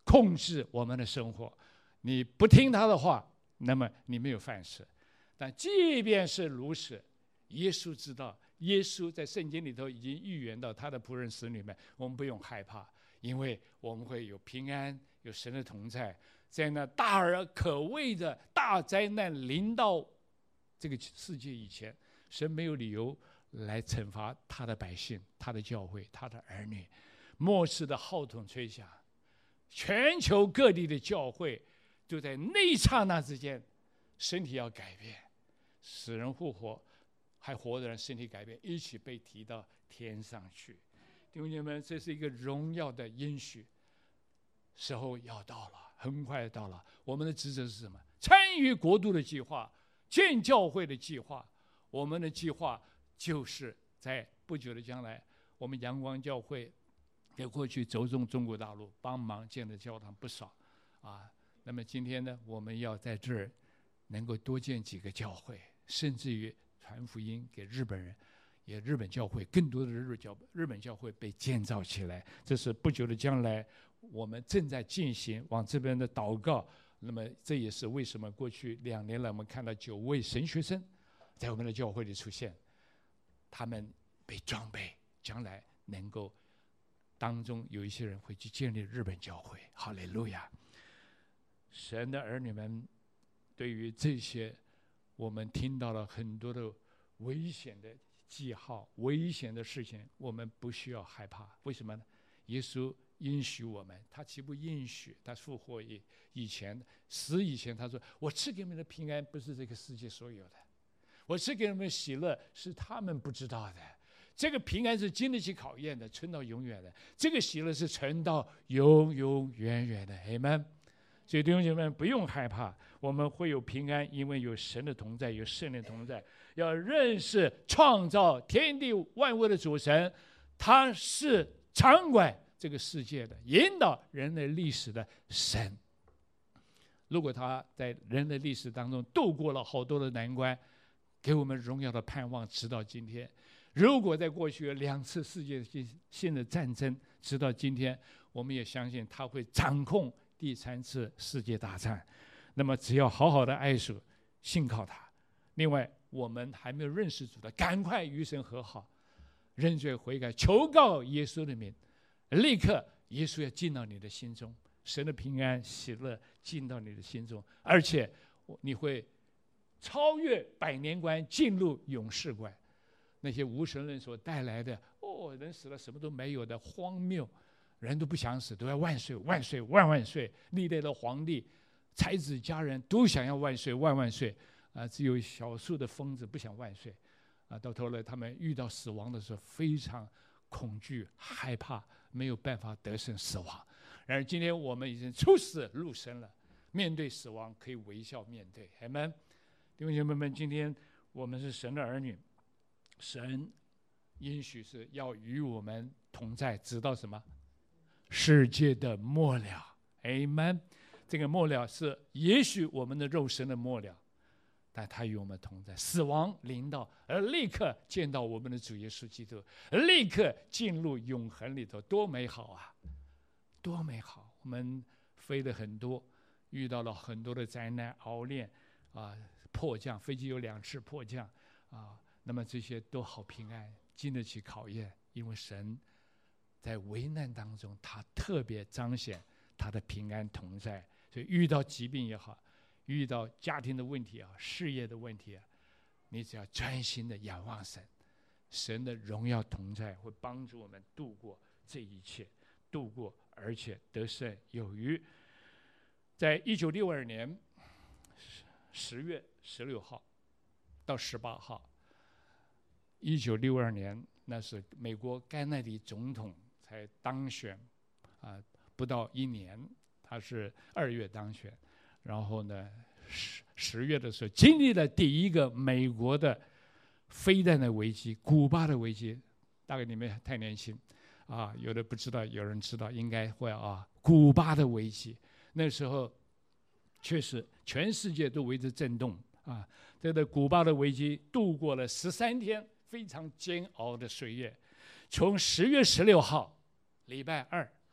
控制我们的生活。你不听他的话，那么你没有饭吃。但即便是如此，耶稣知道，耶稣在圣经里头已经预言到他的仆人使女们，我们不用害怕，因为我们会有平安，有神的同在。在那大而可畏的大灾难临到这个世界以前，神没有理由来惩罚他的百姓、他的教会、他的儿女。末世的号筒吹响，全球各地的教会就在那一刹那之间，身体要改变，死人复活，还活的人身体改变，一起被提到天上去。弟兄姐妹们，这是一个荣耀的应许，时候要到了，很快到了。我们的职责是什么？参与国度的计划，建教会的计划。我们的计划就是在不久的将来，我们阳光教会也过去走中中国大陆，帮忙建的教堂不少啊。那么今天呢，我们要在这儿能够多建几个教会，甚至于传福音给日本人，也日本教会更多的日教日本教会被建造起来。这是不久的将来我们正在进行往这边的祷告。那么这也是为什么过去两年来我们看到九位神学生在我们的教会里出现，他们被装备，将来能够当中有一些人会去建立日本教会。哈利路亚！神的儿女们，对于这些我们听到了很多的危险的记号、危险的事情，我们不需要害怕。为什么呢？耶稣应许我们，他岂不应许？他复活以以前死以前，他说：“我赐给你们的平安，不是这个世界所有的；我赐给你们的喜乐，是他们不知道的。这个平安是经得起考验的，存到永远的；这个喜乐是存到永永远远的。”阿们。所以弟兄姐妹们，不用害怕，我们会有平安，因为有神的同在，有圣灵同在。要认识创造天地万物的主神，他是掌管这个世界的，引导人类历史的神。如果他在人类历史当中度过了好多的难关，给我们荣耀的盼望，直到今天。如果在过去有两次世界性的战争，直到今天，我们也相信他会掌控第三次世界大战。那么只要好好的爱主，信靠他。另外，我们还没有认识主的，赶快与神和好，认罪悔改，求告耶稣的名，立刻耶稣要进到你的心中，神的平安喜乐进到你的心中，而且你会超越百年观，进入永世观。那些无神论所带来的哦，人死了什么都没有的荒谬，人都不想死，都要万岁万岁万万岁。历代的皇帝、才子佳人都想要万岁万万岁啊，只有少数的疯子不想万岁啊。到头来，他们遇到死亡的时候非常恐惧、害怕，没有办法得胜死亡。然而，今天我们已经出死入生了，面对死亡可以微笑面对。阿们。弟兄姐妹们，今天我们是神的儿女，神应许是要与我们同在，直到什么？世界的末了。阿们。这个末了是也许我们的肉身的末了，但他与我们同在，死亡临到，而立刻见到我们的主耶稣基督，立刻进入永恒里头，多美好啊！多美好！我们飞了很多，遇到了很多的灾难、熬炼啊、迫降，飞机有两次迫降啊，那么这些都好平安，经得起考验，因为神在危难当中，他特别彰显他的平安同在。所以遇到疾病也好，遇到家庭的问题啊，事业的问题啊，你只要专心的仰望神，神的荣耀同在会帮助我们度过这一切，度过而且得胜有余。在一九六二年十月十六号到十八号，一九六二年那是美国甘乃迪总统才当选啊，不到一年。他是二月当选，然后呢，十十月的时候经历了第一个美国的飞弹的危机，古巴的危机。大概你们太年轻啊，有的不知道，有人知道，应该会啊。古巴的危机，那时候确实全世界都为之震动啊。这个古巴的危机度过了十三天非常煎熬的岁月，从十月十六号礼拜二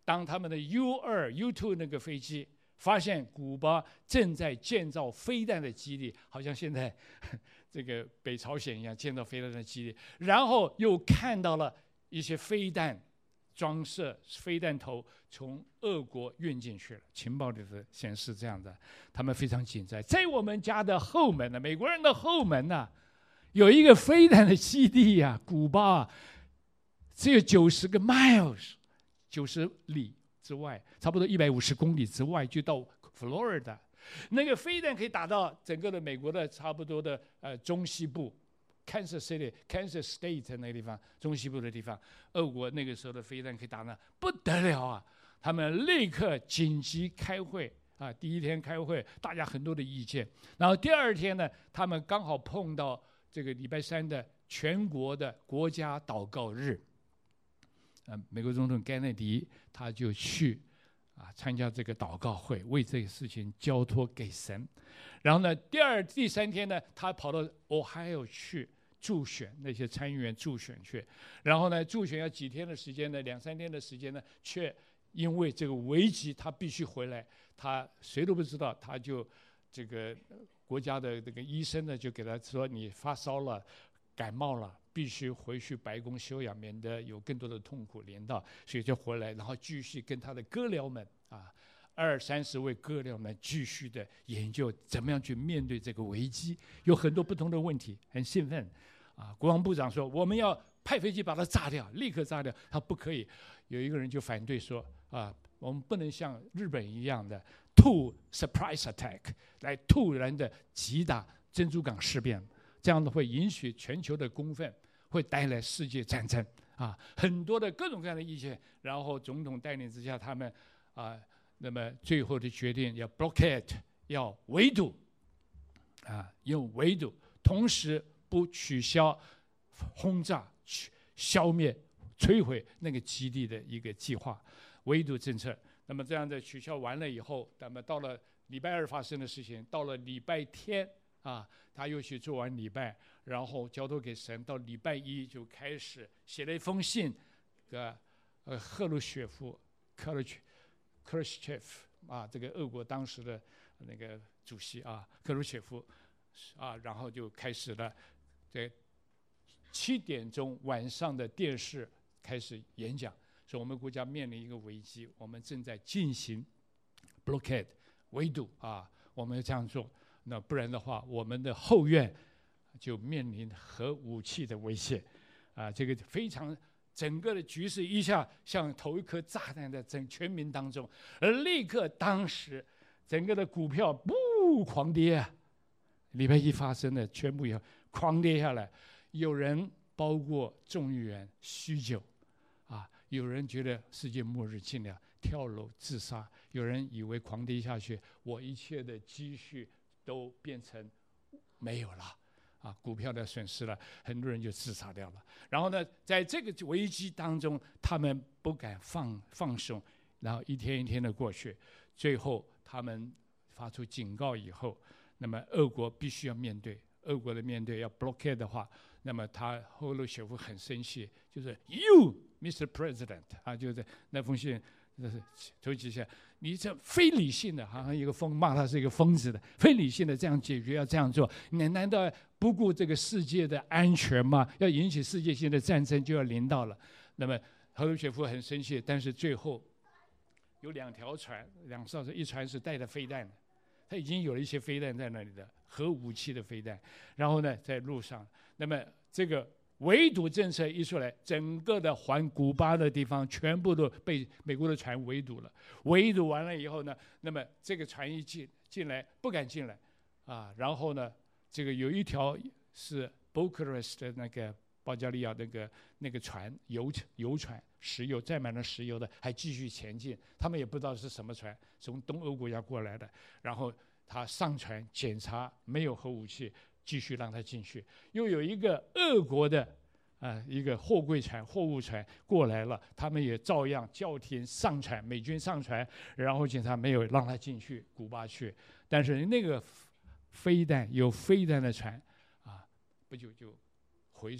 当他们的 U 二 U 二 那个飞机发现古巴正在建造飞弹的基地，好像现在这个北朝鲜一样建造飞弹的基地，然后又看到了一些飞弹装设飞弹头从俄国运进去了，情报里的显示这样的，他们非常紧张。在我们家的后门呢，美国人的后门呢，有一个飞弹的基地呀、啊，古巴、啊、只有九十个 miles， 九十里之外，差不多一百五十公里之外就到 Florida， 那个飞弹可以打到整个的美国的差不多的呃中西部。Kansas City、Kansas State 那个地方，中西部的地方，俄国那个时候的飞弹可以打那不得了啊！他们立刻紧急开会啊，第一天开会，大家很多的意见。然后第二天呢，他们刚好碰到这个礼拜三的全国的国家祷告日，啊，美国总统甘乃迪他就去啊参加这个祷告会，为这个事情交托给神。然后呢，第二、第三天呢，他跑到 Ohio 去助选，那些参议员助选去。然后呢，助选要几天的时间呢？两三天的时间呢，却因为这个危急，他必须回来。他谁都不知道，他就这个国家的这个医生呢，就给他说：“你发烧了，感冒了，必须回去白宫休养，免得有更多的痛苦连到。”所以就回来，然后继续跟他的哥僚们啊。二三十位哥僚们继续的研究怎么样去面对这个危机，有很多不同的问题，很兴奋啊！国防部长说我们要派飞机把它炸掉，立刻炸掉。他不可以，有一个人就反对说啊，我们不能像日本一样的突 surprise attack 来突然的击打珍珠港事变，这样的会引起全球的公愤，会带来世界战争啊！很多的各种各样的意见，然后总统带领之下，他们啊。那么最后的决定要 blockade， 要围堵，啊，用围堵，同时不取消轰炸、消灭、摧毁那个基地的一个计划，围堵政策。那么这样的取消完了以后，那么到了礼拜二发生的事情，到了礼拜天啊，他又去做完礼拜，然后交托给神，到礼拜一就开始写了一封信，呃，呃，赫鲁雪夫，克鲁奇。克鲁切夫啊，这个俄国当时的那个主席啊，克鲁切夫啊，然后就开始了，在七点钟晚上的电视开始演讲，说我们国家面临一个危机，我们正在进行 blockade 围堵啊，我们要这样做，那不然的话，我们的后院就面临核武器的威胁啊，这个非常。整个的局势一下像投一颗炸弹在整全民当中，而立刻当时整个的股票不狂跌啊！礼拜一发生的全部以后狂跌下来，有人包括众议员酗酒啊，有人觉得世界末日近了，跳楼自杀，有人以为狂跌下去，我一切的积蓄都变成没有了。啊，股票的损失了，很多人就自杀掉了。然后呢，在这个危机当中，他们不敢放放松，然后一天一天的过去，最后他们发出警告以后，那么俄国必须要面对，俄国的面对要 blockade 的话，那么他赫鲁晓夫很生气，就是 You Mister President 啊，就是那封信。就是头几下，你这非理性的，好像一个疯骂他是一个疯子的，非理性的这样解决，要这样做，你难道不顾这个世界的安全吗？要引起世界性的战争就要临到了。那么赫鲁晓夫很生气，但是最后有两条船，两艘船，一船是带着飞弹的，他已经有了一些飞弹在那里的核武器的飞弹，然后呢在路上，那么这个。围堵政策一出来，整个的环古巴的地方全部都被美国的船围堵了。围堵完了以后呢，那么这个船一进进来不敢进来，啊，然后呢，这个有一条是 Bucharest 的那个保加利亚那个那个船油油船，石油载满了石油的，还继续前进。他们也不知道是什么船，从东欧国家过来的。然后他上船检查没有核武器。继续让他进去，又有一个俄国的啊、呃、一个货柜船、货物船过来了，他们也照样叫停上船，美军上船，然后警察没有让他进去古巴去，但是那个飞弹有飞弹的船啊，不久就回转回。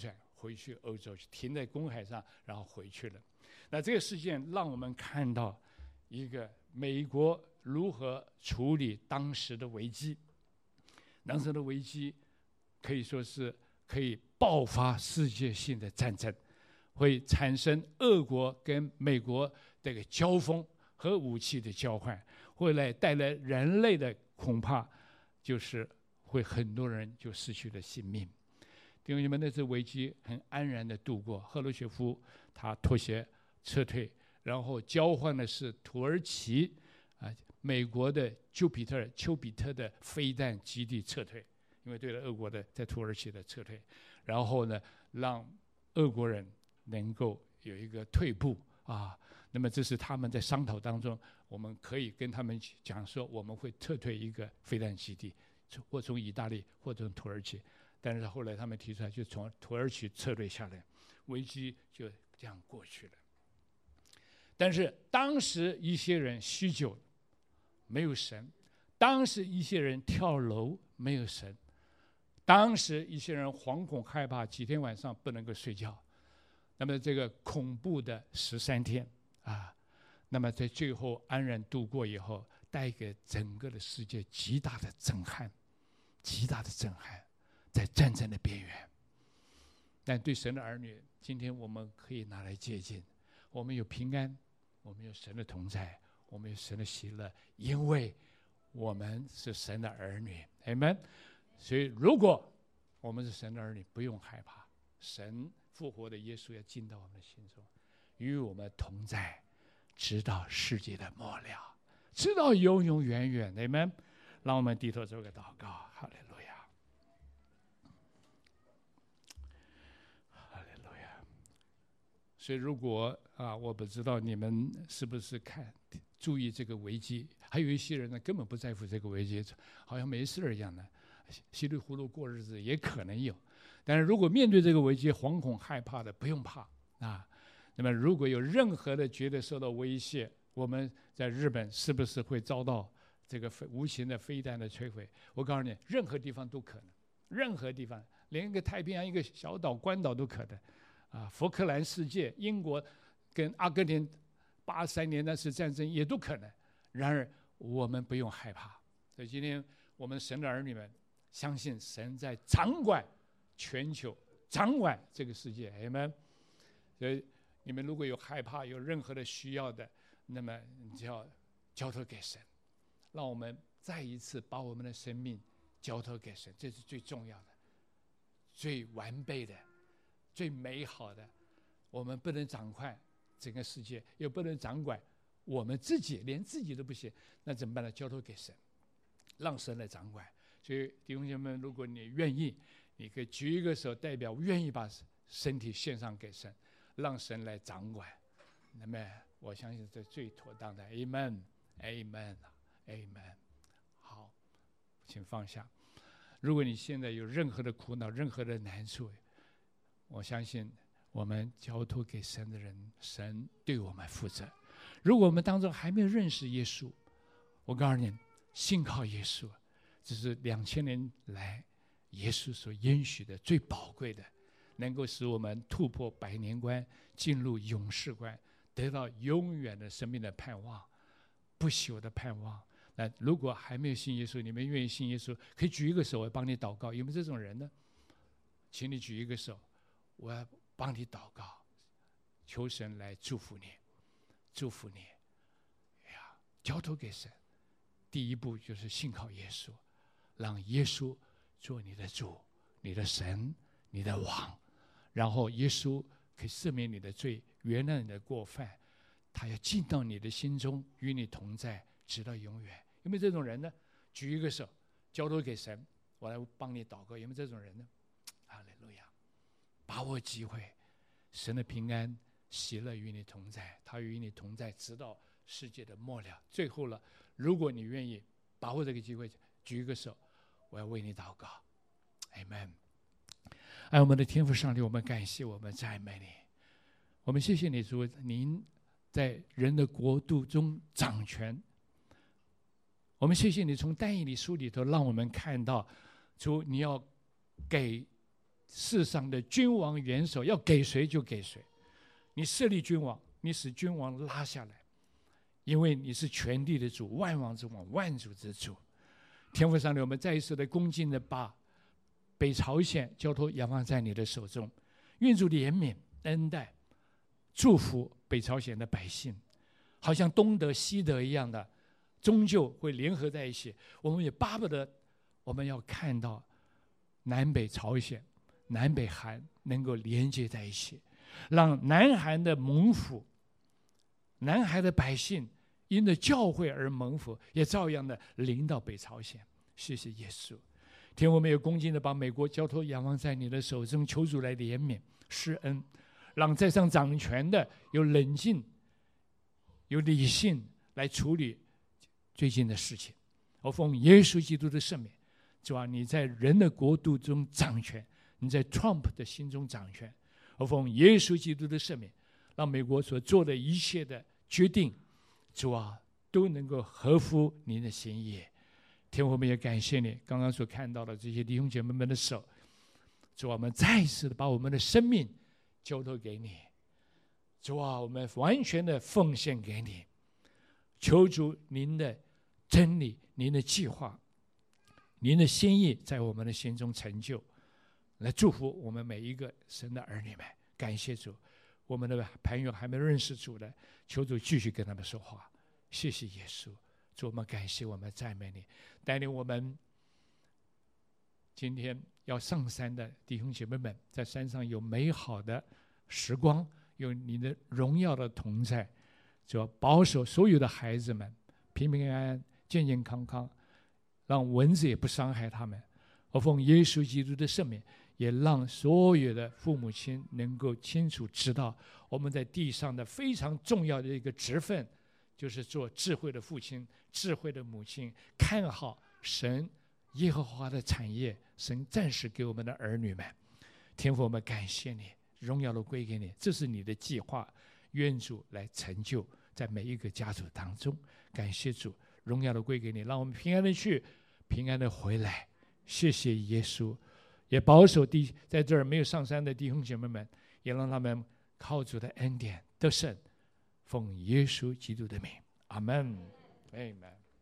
回去欧洲，停在公海上，然后回去了。那这个事件让我们看到一个美国如何处理当时的危机。当时的危机可以说是可以爆发世界性的战争，会产生俄国跟美国这个交锋和武器的交换，会来带来人类的恐怕就是会很多人就失去了性命。弟兄姐妹，那次危机很安然的度过。赫鲁雪夫他妥协撤退，然后交换的是土耳其啊美国的丘比特丘比特的飞弹基地撤退，因为对了俄国的在土耳其的撤退，然后呢让俄国人能够有一个退步啊。那么这是他们在商讨当中，我们可以跟他们讲说，我们会撤退一个飞弹基地，或从意大利或从土耳其。但是后来他们提出来，就从土耳其撤退下来，危机就这样过去了。但是当时一些人酗酒，没有神；当时一些人跳楼，没有神；当时一些人惶恐害怕，几天晚上不能够睡觉。那么这个恐怖的十三天啊，那么在最后安然度过以后，带给整个的世界极大的震撼，极大的震撼，在战争的边缘。但对神的儿女，今天我们可以拿来借鉴。我们有平安，我们有神的同在，我们有神的喜乐，因为我们是神的儿女，阿们。所以如果我们是神的儿女，不用害怕，神复活的耶稣要进到我们的心中，与我们同在，直到世界的末了，直到永永远远，阿们。让我们低头做个祷告，哈利路亚，哈利路亚。所以如果啊，我不知道你们是不是看注意这个危机，还有一些人呢根本不在乎这个危机，好像没事一样的，稀里糊涂过日子也可能有。但是如果面对这个危机惶恐害怕的，不用怕啊。那么如果有任何的觉得受到威胁，我们在日本是不是会遭到这个无形的飞弹的摧毁？我告诉你，任何地方都可能，任何地方，连一个太平洋一个小岛关岛都可能啊。福克兰世界，英国跟阿根廷八三年那次战争也都可能。然而我们不用害怕。所以今天我们神的儿女们相信神在掌管全球，掌管这个世界，阿们。所以你们如果有害怕，有任何的需要的，那么你就要交托给神，让我们再一次把我们的生命交托给神，这是最重要的、最完备的、最美好的。我们不能掌管整个世界，又不能掌管我们自己，连自己都不行，那怎么办呢？交托给神，让神来掌管。所以弟兄姐妹们，如果你愿意，你可以举一个手，代表愿意把身体献上给神，让神来掌管。那么我相信这最妥当的。 Amen Amen Amen。 好，请放下。如果你现在有任何的苦恼，任何的难处，我相信我们交托给神的人，神对我们负责。如果我们当中还没有认识耶稣，我告诉你，信靠耶稣，这是两千年来耶稣所应许的最宝贵的，能够使我们突破百年关，进入永世关，得到永远的生命的盼望，不朽的盼望。那如果还没有信耶稣，你们愿意信耶稣，可以举一个手，我帮你祷告。有没有这种人呢？请你举一个手，我要帮你祷告，求神来祝福你，祝福你。哎呀，交托给神，第一步就是信靠耶稣，让耶稣做你的主、你的神、你的王，然后耶稣可以赦免你的罪，原谅你的过犯，他要进到你的心中，与你同在，直到永远。有没有这种人呢？举一个手，交托给神，我来帮你祷告。有没有这种人呢？哈利路亚！把握机会，神的平安、喜乐与你同在，他与你同在，直到世界的末了。最后了，如果你愿意把握这个机会，举一个手，我要为你祷告。阿们。爱我们的天父上帝，我们感谢，我们赞美你，我们谢谢你主，您在人的国度中掌权。我们谢谢你从但以理书里头让我们看到，主你要给世上的君王元首要给谁就给谁，你设立君王，你使君王拉下来，因为你是全地的主，万王之王，万主之主。天父上帝，我们再一次的恭敬的把北朝鲜交托仰望在你的手中，愿主怜悯恩待祝福北朝鲜的百姓，好像东德西德一样的终究会联合在一起。我们也巴不得我们要看到南北朝鲜南北韩能够连接在一起，让南韩的蒙福，南韩的百姓因着教会而蒙福，也照样的临到北朝鲜。谢谢耶稣。天，我们也恭敬的把美国交托仰望在你的手中，求主来怜悯施恩，让在上掌权的有冷静有理性来处理最近的事情。我奉耶稣基督的圣名，主啊，你在人的国度中掌权，你在 Trump 的心中掌权。我奉耶稣基督的圣名，让美国所做的一切的决定，主啊，都能够合乎您的心意。天父，我们也感谢你刚刚所看到的这些弟兄姐妹们的手，主啊，我们再一次的把我们的生命交托给你。主啊，我们完全的奉献给你，求主您的真理，您的计划，您的心意在我们的心中成就，来祝福我们每一个神的儿女们。感谢主，我们的朋友还没认识主的，求主继续跟他们说话。谢谢耶稣，主，我们感谢，我们赞美你，带领我们今天要上山的弟兄姐妹们，在山上有美好的时光，有你的荣耀的同在，主要保守所有的孩子们平平安安、健健康康，让蚊子也不伤害他们。我奉耶稣基督的圣名，也让所有的父母亲能够清楚知道，我们在地上的非常重要的一个职分，就是做智慧的父亲、智慧的母亲，看好神耶和华的产业，神暂时给我们的儿女们。天父，我们感谢你，荣耀都归给你，这是你的计划，愿主来成就在每一个家族当中。感谢主，荣耀都归给你，让我们平安的去，平安的回来。谢谢耶稣，也保守弟在这儿没有上山的弟兄姐妹们，也让他们靠主的恩典得胜。奉耶稣基督的名，阿们，阿们。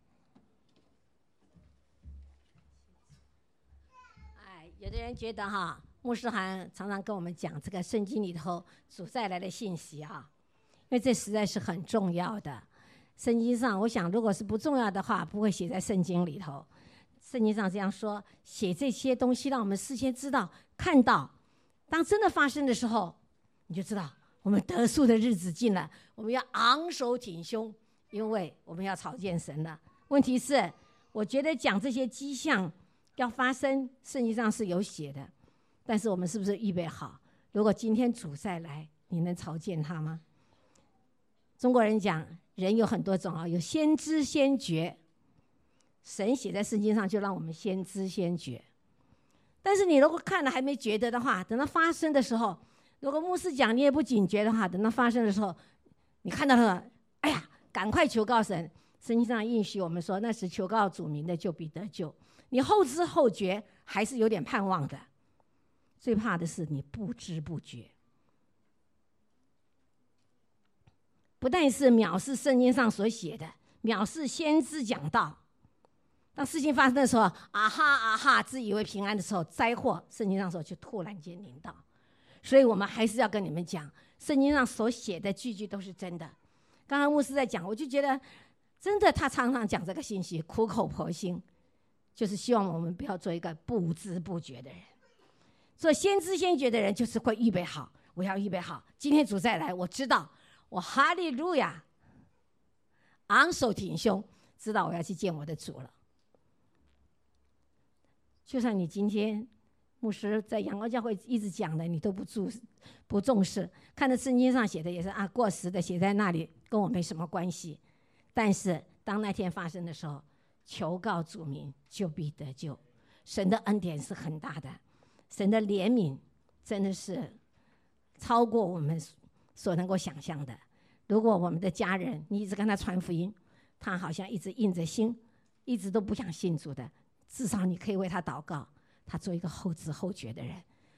哎，有的人觉得哈，牧师还常常跟我们讲这个圣经里头主再来的信息啊，因为这实在是很重要的。圣经上，我想如果是不重要的话，不会写在圣经里头。圣经上这样说，写这些东西让我们事先知道、看到，当真的发生的时候，你就知道我们得赎的日子近了，我们要昂首挺胸，因为我们要朝见神了。问题是，我觉得讲这些迹象要发生，圣经上是有写的，但是我们是不是预备好？如果今天主再来，你能朝见他吗？中国人讲，人有很多种啊，有先知先觉。神写在圣经上，就让我们先知先觉。但是你如果看了还没觉得的话，等到发生的时候，如果牧师讲你也不警觉的话，等到发生的时候，你看到了，哎呀，赶快求告神。圣经上应许我们说，那时求告主名的就必得救。你后知后觉还是有点盼望的，最怕的是你不知不觉。不但是藐视圣经上所写的，藐视先知讲道。当事情发生的时候，啊哈啊哈，自以为平安的时候，灾祸圣经上说就突然间临到。所以我们还是要跟你们讲，圣经上所写的句句都是真的。刚刚牧师在讲，我就觉得真的，他常常讲这个信息，苦口婆心，就是希望我们不要做一个不知不觉的人。做先知先觉的人，就是会预备好，我要预备好，今天主再来，我知道，我哈利路亚，昂首挺胸，知道我要去见我的主了。就算你今天牧师在阳光教会一直讲的，你都不注不重视，看着圣经上写的也是啊过时的，写在那里跟我没什么关系。但是当那天发生的时候，求告主名就必得救。神的恩典是很大的，神的怜悯真的是超过我们所能够想象的。如果我们的家人你一直跟他传福音，他好像一直硬着心，一直都不想信主的，至少你可以为他祷告，他做一个后知后觉的人。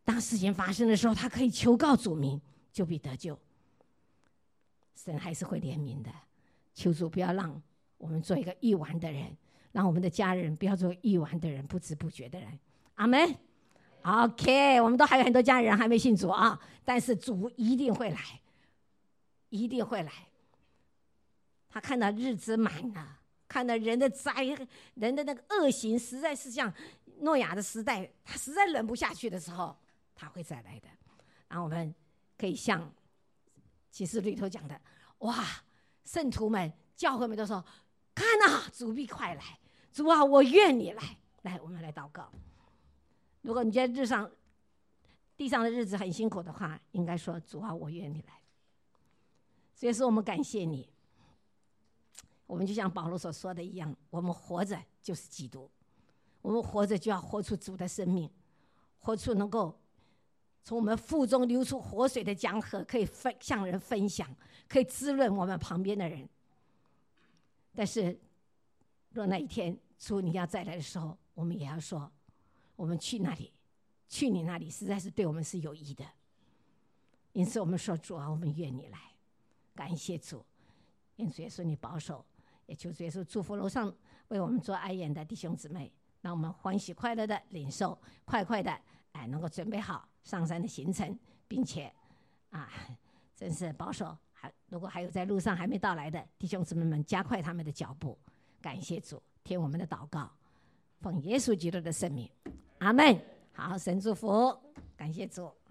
当事情发生的时候，他可以求告主名，就必得救。神还是会怜悯的，求主不要让我们做一个愚顽的人，让我们的家人不要做愚顽的人，不知不觉的人。阿们。OK， 我们都还有很多家人还没信主啊，但是主一定会来，一定会来。他看到日子满了，看到人的灾，人的那个恶行，实在是像诺亚的时代，他实在忍不下去的时候，他会再来的。然后我们可以像启示里头讲的，哇，圣徒们、教会们都说：“看啊，主必快来，主啊，我愿你来。”来，我们来祷告。如果你觉得日上地上的日子很辛苦的话，应该说：“主啊，我愿你来。”所以说，我们感谢你。我们就像保罗所说的一样，我们活着就是基督，我们活着就要活出主的生命，活出能够从我们腹中流出活水的江河，可以分向人分享，可以滋润我们旁边的人。但是，若那一天主你要再来的时候，我们也要说，我们去那里，去你那里，实在是对我们是有益的。因此，我们说主啊，我们愿你来，感谢主，愿主耶稣你保守。也求主耶稣祝福楼上为我们做爱宴的弟兄姊妹，让我们欢喜快乐的领受，快快的哎能够准备好上山的行程，并且啊，真是保守。还如果还有在路上还没到来的弟兄姊妹们，加快他们的脚步。感谢主，听我们的祷告，奉耶稣基督的圣名，阿们。好，神祝福，感谢主。